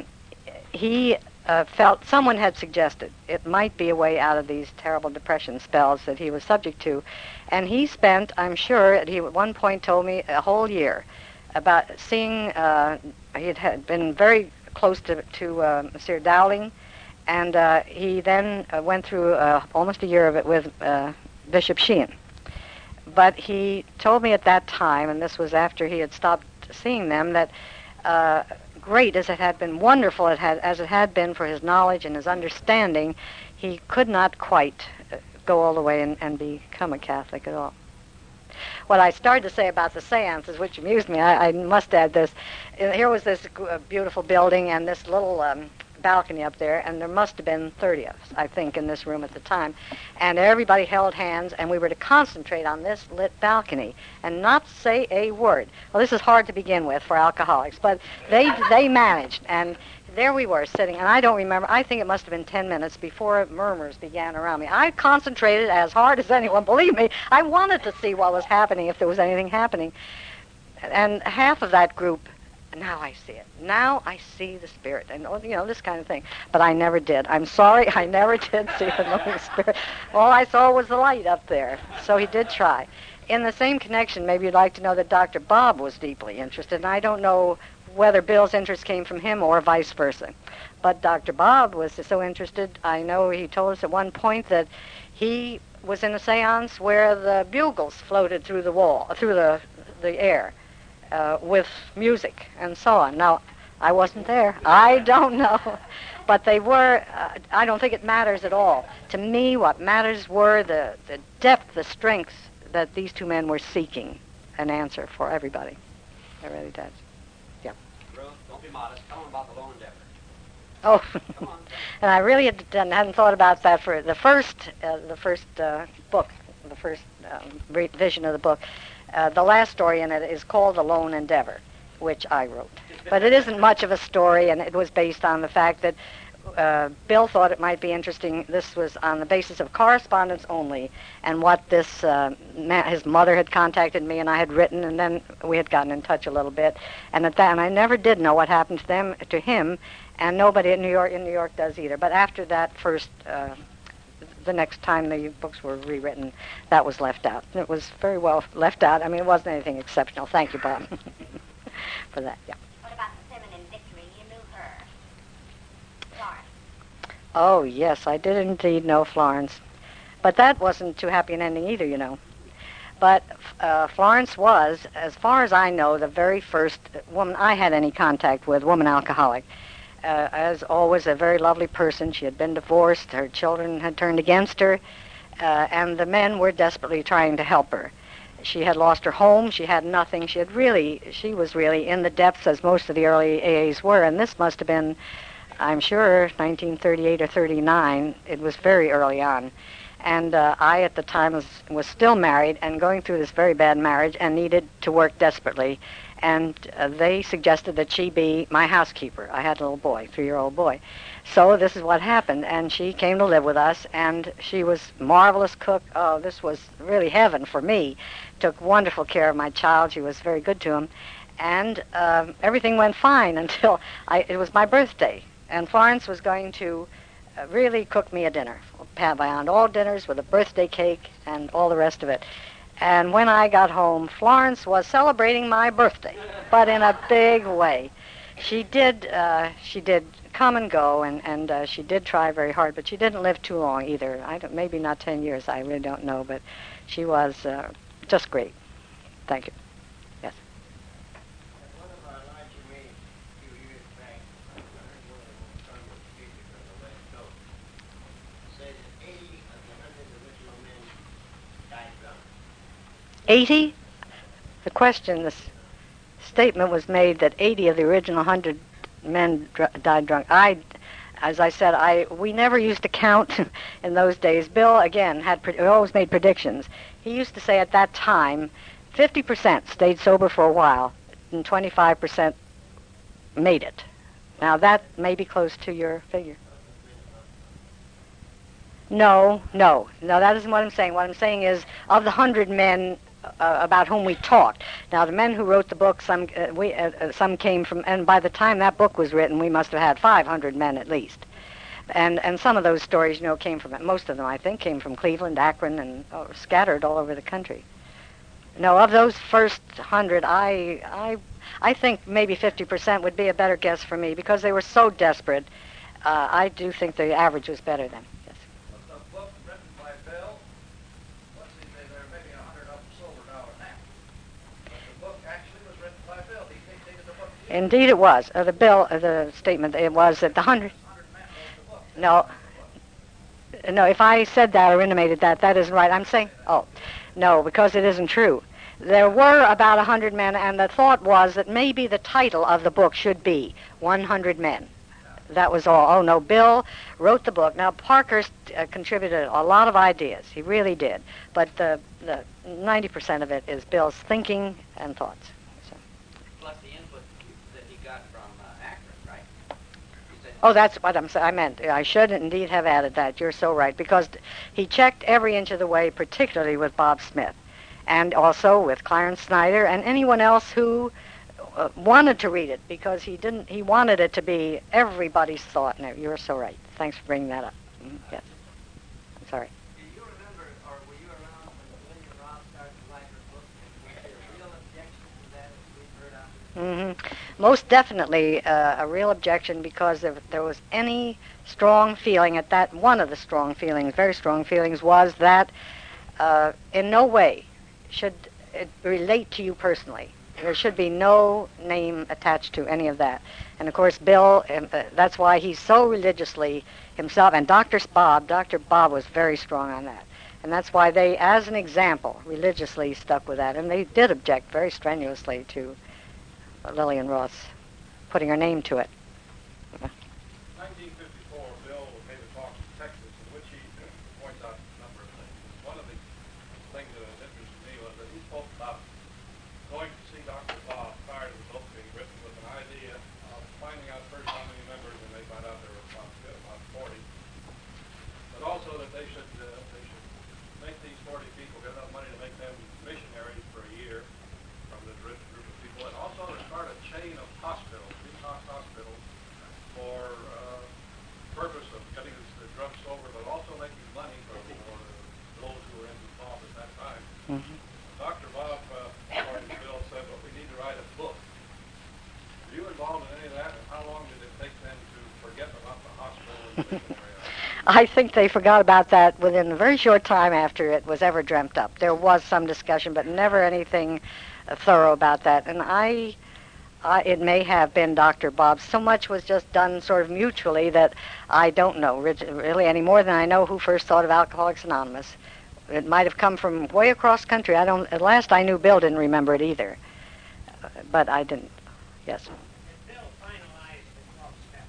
C: he uh, felt, someone had suggested it might be a way out of these terrible depression spells that he was subject to. And he spent, I'm sure, he at one point told me a whole year about seeing, uh, he had, had been very close to, to uh, Monsieur Dowling, and uh, he then uh, went through uh, almost a year of it with uh, Bishop Sheehan. But he told me at that time, and this was after he had stopped seeing them, that uh, great as it had been, wonderful it had, as it had been for his knowledge and his understanding, he could not quite uh, go all the way and, and become a Catholic at all. What I started to say about the seances, which amused me, I, I must add this. Uh, Here was this uh, beautiful building and this little um, balcony up there, and there must have been thirty of us, I think, in this room at the time. And everybody held hands, and we were to concentrate on this lit balcony and not say a word. Well, this is hard to begin with for alcoholics, but they they managed, and there we were sitting, and I don't remember, I think it must have been ten minutes before murmurs began around me. I concentrated as hard as anyone, believe me. I wanted to see what was happening, if there was anything happening. And half of that group, now I see it. Now I see the Spirit, and you know, this kind of thing. But I never did. I'm sorry, I never did see the moving Spirit. All I saw was the light up there. So he did try. In the same connection, maybe you'd like to know that Doctor Bob was deeply interested, and I don't know whether Bill's interest came from him or vice versa. But Doctor Bob was so interested. I know he told us at one point that he was in a seance where the bugles floated through the wall, through the the air, uh, with music and so on. Now, I wasn't there. I don't know. But they were, uh, I don't think it matters at all. To me, what matters were the, the depth, the strength that these two men were seeking an answer for everybody. It really does. Yeah.
D: Ruth, don't be modest. Tell them about the Lone Endeavor.
C: Oh,
D: Come on.
C: and I really had, hadn't thought about that for the first, uh, the first uh, book, the first um, revision of the book. Uh, the last story in it is called The Lone Endeavor, which I wrote. But it isn't much of a story, and it was based on the fact that uh, Bill thought it might be interesting. This was on the basis of correspondence only, and what this, uh, ma- his mother had contacted me, and I had written, and then we had gotten in touch a little bit. And at that, and I never did know what happened to them, to him, and nobody in New York, in New York does either. But after that first, uh, the next time the books were rewritten, that was left out. It was very well left out. I mean, it wasn't anything exceptional. Thank you, Bob, for that. Yeah.
A: What about the feminine victory? You knew her. Florence.
C: Oh, yes, I did indeed know Florence. But that wasn't too happy an ending either, you know. But uh, Florence was, as far as I know, the very first woman I had any contact with, woman alcoholic. Uh, as always, a very lovely person. She had been divorced. Her children had turned against her. Uh, and the men were desperately trying to help her. She had lost her home. She had nothing. She had really, she was really in the depths, as most of the early A As were. And this must have been, I'm sure, nineteen thirty-eight or thirty-nine. It was very early on. And uh, I, at the time, was, was still married and going through this very bad marriage and needed to work desperately. And uh, they suggested that she be my housekeeper. I had a little boy, three-year-old boy. So this is what happened. And she came to live with us, and she was marvelous cook. Oh, this was really heaven for me. Took wonderful care of my child. She was very good to him. And um, everything went fine until I, it was my birthday. And Florence was going to uh, really cook me a dinner. Beyond all dinners with a birthday cake and all the rest of it. And when I got home, Florence was celebrating my birthday, but in a big way. She did, uh, she did come and go, and, and uh, she did try very hard, but she didn't live too long either. I don't, maybe not ten years, I really don't know, but she was uh, just great. Thank you. Yes.
F: At one of our larger meetings a few years back, I heard one of the most prominent speakers on the West Coast say that eighty of the hundred original men died drunk.
C: eighty? The question, this statement was made that eighty of the original one hundred men dr- died drunk. I, as I said, I we never used to count in those days. Bill, again, had pre- always made predictions. He used to say at that time, fifty percent stayed sober for a while, and twenty-five percent made it. Now, that may be close to your figure. No, no. No, that isn't what I'm saying. What I'm saying is, of the hundred men uh, about whom we talked. Now, the men who wrote the book, some uh, we uh, uh, some came from, and by the time that book was written, we must have had five hundred men at least. And and some of those stories, you know, came from, most of them, I think, came from Cleveland, Akron, and oh, scattered all over the country. No, of those first hundred, I I I think maybe fifty percent would be a better guess for me because they were so desperate. Uh, I do think the average was better then. Yes.
E: Was the book written by Bill? Let's see, there there may be a hundred of them sober now or now. But the book actually was written by Bill. He dictated the book. to you.
C: Indeed, it was. Uh, the bill, uh, the statement, it was that the hundred.
E: Hundred men wrote the book.
C: No, no. If I said that or intimated that, that isn't right. I'm saying, oh, no, because it isn't true. There were about a hundred men, and the thought was that maybe the title of the book should be one hundred Men. That was all. Oh, no, Bill wrote the book. Now, Parker uh, contributed a lot of ideas. He really did. But the, the ninety percent of it is Bill's thinking and thoughts. So.
D: Plus the input that he got from uh, Akron, right? You said
C: Oh, that's what I'm, sa- I meant. I should indeed have added that. You're so right. Because he checked every inch of the way, particularly with Bob Smith. And also with Clarence Snyder and anyone else who uh, wanted to read it, because he didn't. He wanted it to be everybody's thought. No, you're so right. Thanks for bringing that up. Mm, yes. I'm sorry.
F: Do you remember, or were you around when William Ross started to like her book? And was there a real objection to that as we've heard on this?
C: hmm most definitely uh, a real objection, because if there was any strong feeling at that, one of the strong feelings, very strong feelings, was that uh, in no way should it relate to you personally. There should be no name attached to any of that. And of course, Bill, um, uh, that's why he's so religiously himself, and Doctor Bob, Doctor Bob was very strong on that. And that's why they, as an example, religiously stuck with that. And they did object very strenuously to Lillian Ross putting her name to it.
E: nineteen fifty-four, Bill made a talk in Texas in which he points out a number of things. One of the things that interested me was that he spoke about going to see Doctor Bob prior to the book being written with an idea of finding out first how many members, and they found out there were about, about forty. But also that they should uh, they should make these forty people get enough money to make them missionaries for a year from the group group of people, and also to start a chain of hospitals, detox hospitals, for uh, purpose of getting the, the drug sober, but also making money for, for those who were involved at that time.
C: Mm-hmm.
E: Doctor Bob, uh, according to Bill, said, well, we need to write a book. Were you involved in any of that, and how long did it take them to forget about the hospital and the missionary?
C: I think they forgot about that within a very short time after it was ever dreamt up. There was some discussion, but never anything uh, thorough about that. And I, I, it may have been Doctor Bob. So much was just done sort of mutually that I don't know really any more than I know who first thought of Alcoholics Anonymous. It might have come from way across country. I don't. At last, I knew Bill didn't remember it either, uh, but I didn't. Yes.
F: Did Bill finalize the twelve steps?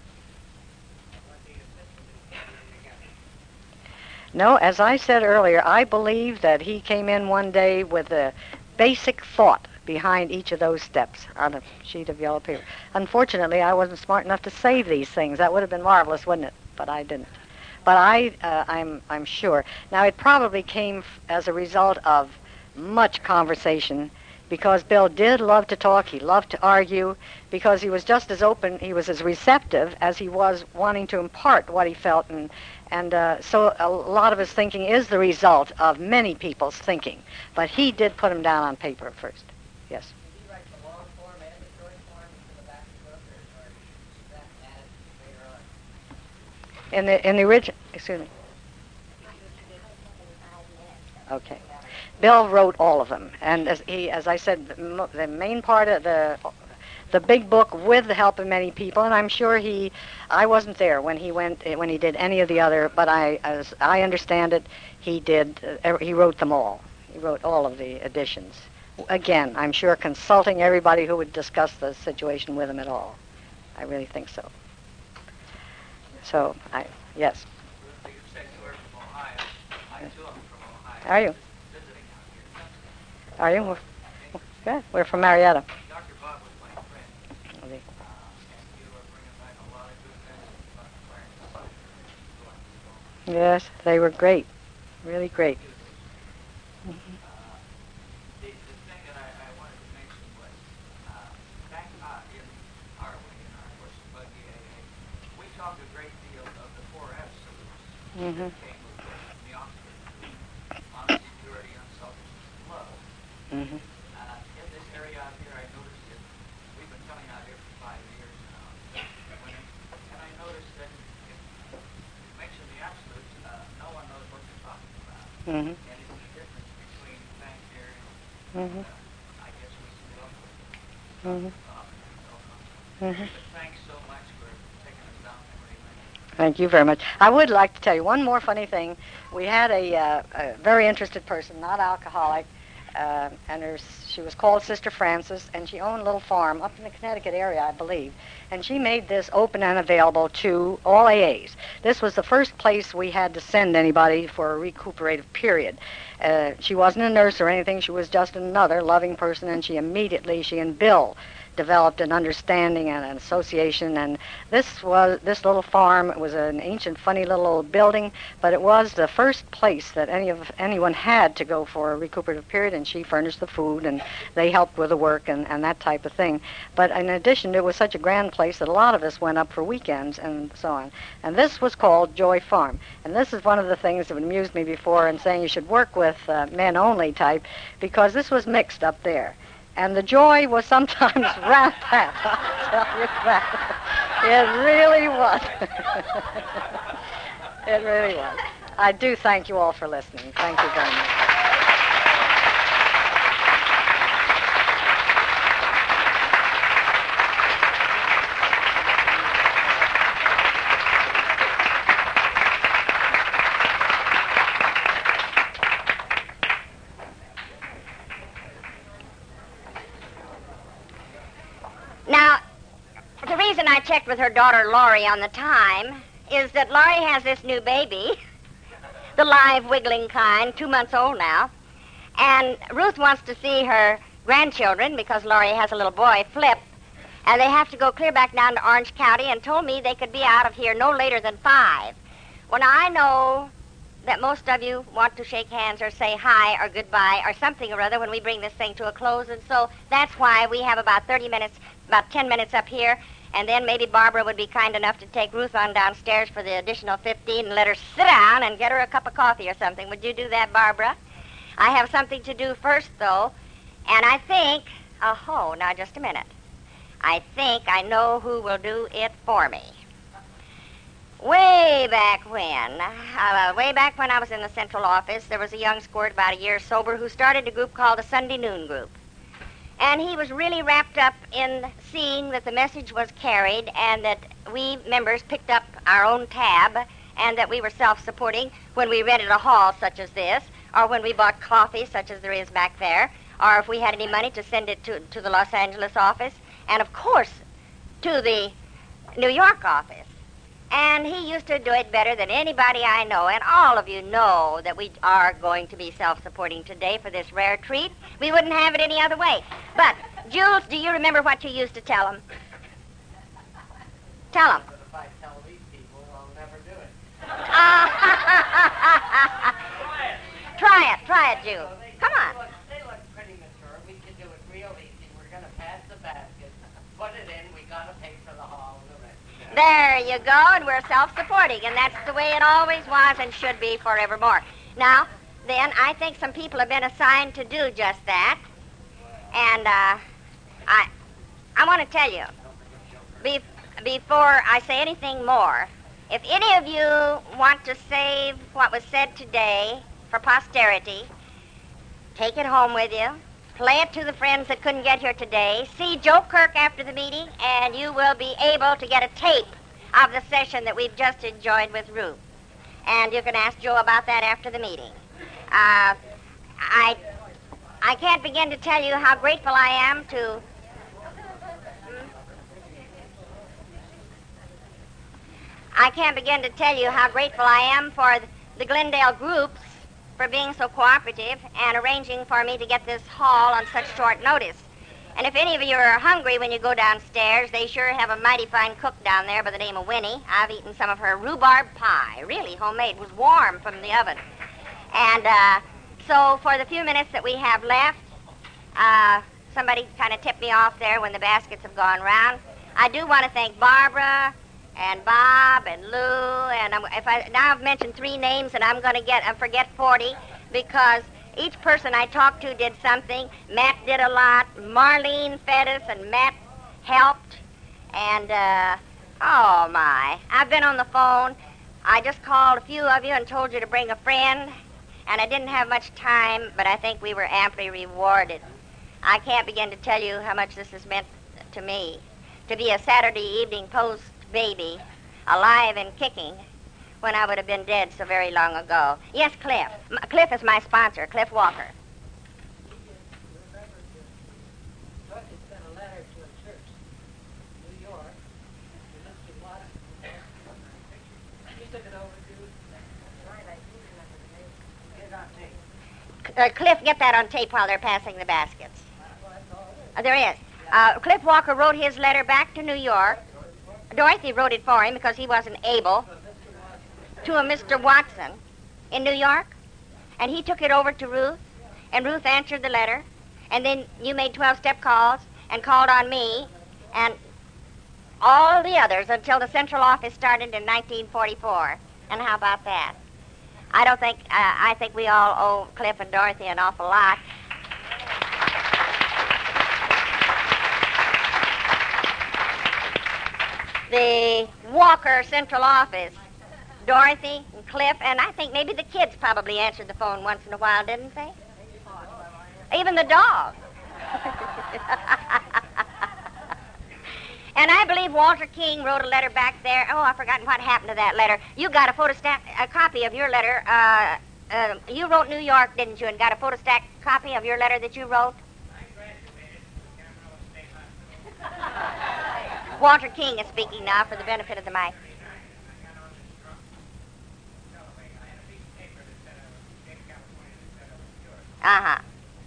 F: Or was he assisted in putting it together?
C: No, as I said earlier, I believe that he came in one day with a basic thought behind each of those steps on a sheet of yellow paper. Unfortunately, I wasn't smart enough to save these things. That would have been marvelous, wouldn't it? But I didn't. But I, uh, I'm, I'm sure. Now, it probably came f- as a result of much conversation, because Bill did love to talk. He loved to argue, because he was just as open, he was as receptive as he was wanting to impart what he felt. And, and uh, so a lot of his thinking is the result of many people's thinking. But he did put them down on paper first. Yes.
D: Did he write the long form and the short form into the back of the book, or, or is that added later on?
C: In the in the original, excuse me. Okay. Bill wrote all of them, and as he, as I said, the, mo- the main part of the the big book with the help of many people, and I'm sure he, I wasn't there when he went when he did any of the other, but I, as I understand it, he did. Uh, he wrote them all. He wrote all of the editions. Again, I'm sure consulting everybody who would discuss the situation with him at all. I really think so. So, I, yes.
D: You said you were from Ohio. I too am from Ohio.
C: Are you?
D: Visiting out here.
C: Are you? We're, good. We're from Marietta.
D: Doctor Bob was my friend,
C: Okay.
D: uh, and you were bringing back a lot of good memories about the fire.
C: Yes, they were great. Really great.
D: Uh, the, the thing that I, I wanted to mention was, uh, back uh, in our way, in our horse and buggy A A, we talked a great deal of the four absolutes
C: Mhm.
D: that came with the Oxford Institute: honesty, purity, unselfishness, and love.
C: Mhm.
D: Uh, in this area out here, I noticed that we've been coming out here for five years now, when, and I noticed that it, it mention the absolutes, uh, no one knows what you're talking about.
C: Mhm.
D: And it's the difference between thank you
C: Mhm.
D: and, uh, I guess we still
C: Mhm. Mhm.
D: But thanks so much for taking us down memory lane.
C: Thank you very much. I would like to tell you one more funny thing. We had a, uh, a very interested person, not alcoholic, uh, and her, she was called Sister Frances, and she owned a little farm up in the Connecticut area, I believe. And she made this open and available to all A As. This was the first place we had to send anybody for a recuperative period. Uh, she wasn't a nurse or anything. She was just another loving person, and she immediately, she and Bill, developed an understanding and an association. And this was this little farm. It was an ancient, funny little old building, but it was the first place that any of anyone had to go for a recuperative period. And she furnished the food, and they helped with the work and, and that type of thing. But in addition, it was such a grand place that a lot of us went up for weekends and so on. And this was called Joy Farm. And this is one of the things that amused me before in saying you should work with uh, men only type, because this was mixed up there. And the joy was sometimes rampant, I'll tell you that. It really was. It really was. I do thank you all for listening. Thank you very much.
A: Now, the reason I checked with her daughter Laurie on the time is that Laurie has this new baby, the live wiggling kind, two months old now, and Ruth wants to see her grandchildren because Laurie has a little boy, Flip, and they have to go clear back down to Orange County and told me they could be out of here no later than five. Well, now I know that most of you want to shake hands or say hi or goodbye or something or other when we bring this thing to a close, and so that's why we have about thirty minutes, about ten minutes up here, and then maybe Barbara would be kind enough to take Ruth on downstairs for the additional fifteen and let her sit down and get her a cup of coffee or something. Would you do that, Barbara? I have something to do first, though, and I think, oh, now just a minute. I think I know who will do it for me. Way back when, uh, way back when I was in the central office, there was a young squirt about a year sober who started a group called the Sunday Noon Group. And he was really wrapped up in seeing that the message was carried and that we members picked up our own tab and that we were self-supporting when we rented a hall such as this, or when we bought coffee such as there is back there, or if we had any money to send it to, to the Los Angeles office, and of course to the New York office. And he used to do it better than anybody I know, and all of you know that we are going to be self-supporting today for this rare treat. We wouldn't have it any other way. But, Jules, do you remember what you used to tell him? Tell him.
F: But if I tell these people, I'll never do it.
A: Try it, try it, Jules.
F: So they-
A: Come
F: they
A: on.
F: look- They look pretty mature. We can do it real easy. We're going to pass the basket, put it in. We got to pay for the hall and the rest.
A: There you go, and we're self-supporting, and that's the way it always was and should be forevermore. Now, then, I think some people have been assigned to do just that, and uh, I, I want to tell you, be, before I say anything more, if any of you want to save what was said today for posterity, take it home with you. Play it to the friends that couldn't get here today. See Joe Kirk after the meeting, and you will be able to get a tape of the session that we've just enjoyed with Ruth. And you can ask Joe about that after the meeting. Uh, I, I can't begin to tell you how grateful I am to... I can't begin to tell you how grateful I am for the Glendale groups for being so cooperative and arranging for me to get this hall on such short notice. And if any of you are hungry when you go downstairs, they sure have a mighty fine cook down there by the name of Winnie. I've eaten some of her rhubarb pie, really homemade. It was warm from the oven. And uh, so for the few minutes that we have left, uh, somebody kind of tipped me off there when the baskets have gone round. I do want to thank Barbara and Bob and Lou, and I'm, if I now I've mentioned three names, and I'm going to get and forget forty because each person I talked to did something. Matt did a lot. Marlene fed us, and Matt helped. And uh, oh my, I've been on the phone. I just called a few of you and told you to bring a friend, and I didn't have much time, but I think we were amply rewarded. I can't begin to tell you how much this has meant to me to be a Saturday evening Post baby, alive and kicking, when I would have been dead so very long ago. Yes, Cliff. M- Cliff is my sponsor, Cliff Walker. Uh, Cliff, get that on tape while they're passing the baskets. Uh, there is. Uh, Cliff Walker wrote his letter back to New York. Dorothy wrote it for him because he wasn't able, to a Mister Watson in New York. And he took it over to Ruth, and Ruth answered the letter. And then you made twelve-step calls and called on me and all the others until the central office started in nineteen forty-four. And how about that? I don't think, uh, I think we all owe Cliff and Dorothy an awful lot. the Walker Central Office. Dorothy and Cliff, and I think maybe the kids probably answered the phone once in a while, didn't they? Even the dog. And I believe Walter King wrote a letter back there. Oh, I've forgotten what happened to that letter. You got a photostat, a copy of your letter. Uh, uh, you wrote New York, didn't you, and got a photostat copy of your letter that you wrote? Walter King is speaking now for the benefit of the mic. Uh-huh.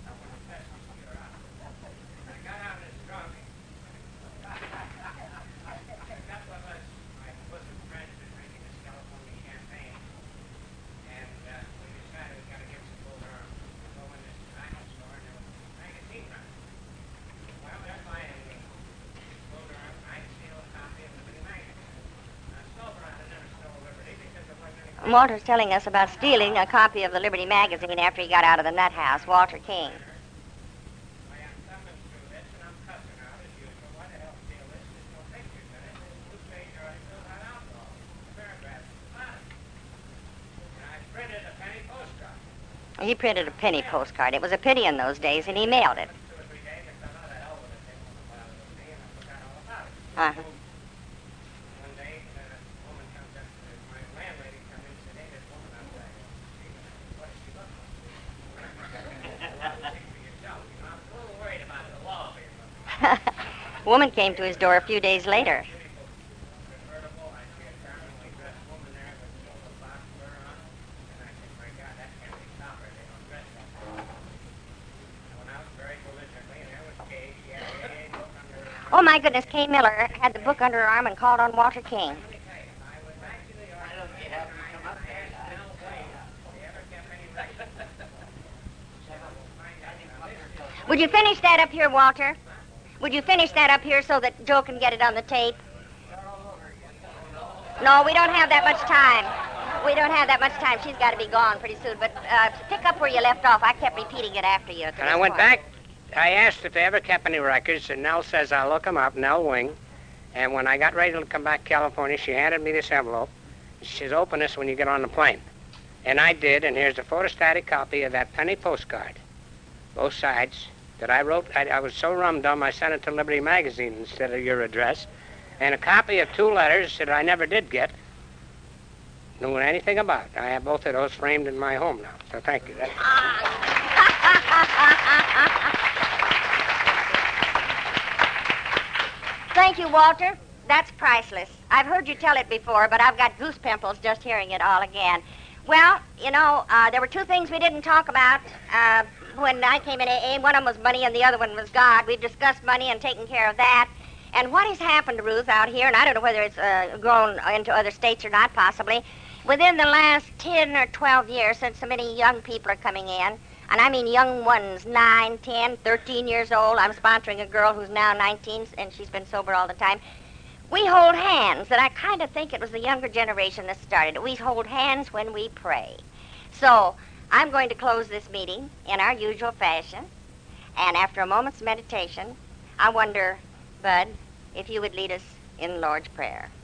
A: Walter's telling us about stealing a copy of the Liberty magazine after he got out of the nut house, Walter King. He printed a penny postcard. It was a penny in those days, and he mailed it. Uh-huh. Woman came to his door a few days later. Oh, my goodness, Kay Miller had the book under her arm and called on Walter King. Would you finish that up here, Walter? Would you finish that up here so that Joe can get it on the tape? No, we don't have that much time. We don't have that much time. She's got to be gone pretty soon. But uh, pick up where you left off. I kept repeating it after you.
H: And I went back. I asked if they ever kept any records, and Nell says I'll look them up, Nell Wing. And when I got ready to come back to California, she handed me this envelope. She says, open this when you get on the plane. And I did, and here's a photostatic copy of that penny postcard. Both sides. That I wrote, I, I was so rum-dum, I sent it to Liberty Magazine instead of your address. And a copy of two letters that I never did get, knew anything about. I have both of those framed in my home now. So thank you.
A: Thank you, Walter. That's priceless. I've heard you tell it before, but I've got goose pimples just hearing it all again. Well, you know, uh, there were two things we didn't talk about. Uh, When I came in A A, one of them was money and the other one was God. We've discussed money and taken care of that. And what has happened to Ruth out here, and I don't know whether it's uh, grown into other states or not, possibly, within the last ten or twelve years, since so many young people are coming in, and I mean young ones, nine, ten, thirteen years old. I'm sponsoring a girl who's now nineteen, and she's been sober all the time. We hold hands, and I kind of think it was the younger generation that started it. We hold hands when we pray. So I'm going to close this meeting in our usual fashion, and after a moment's meditation, I wonder, Bud, if you would lead us in the Lord's Prayer.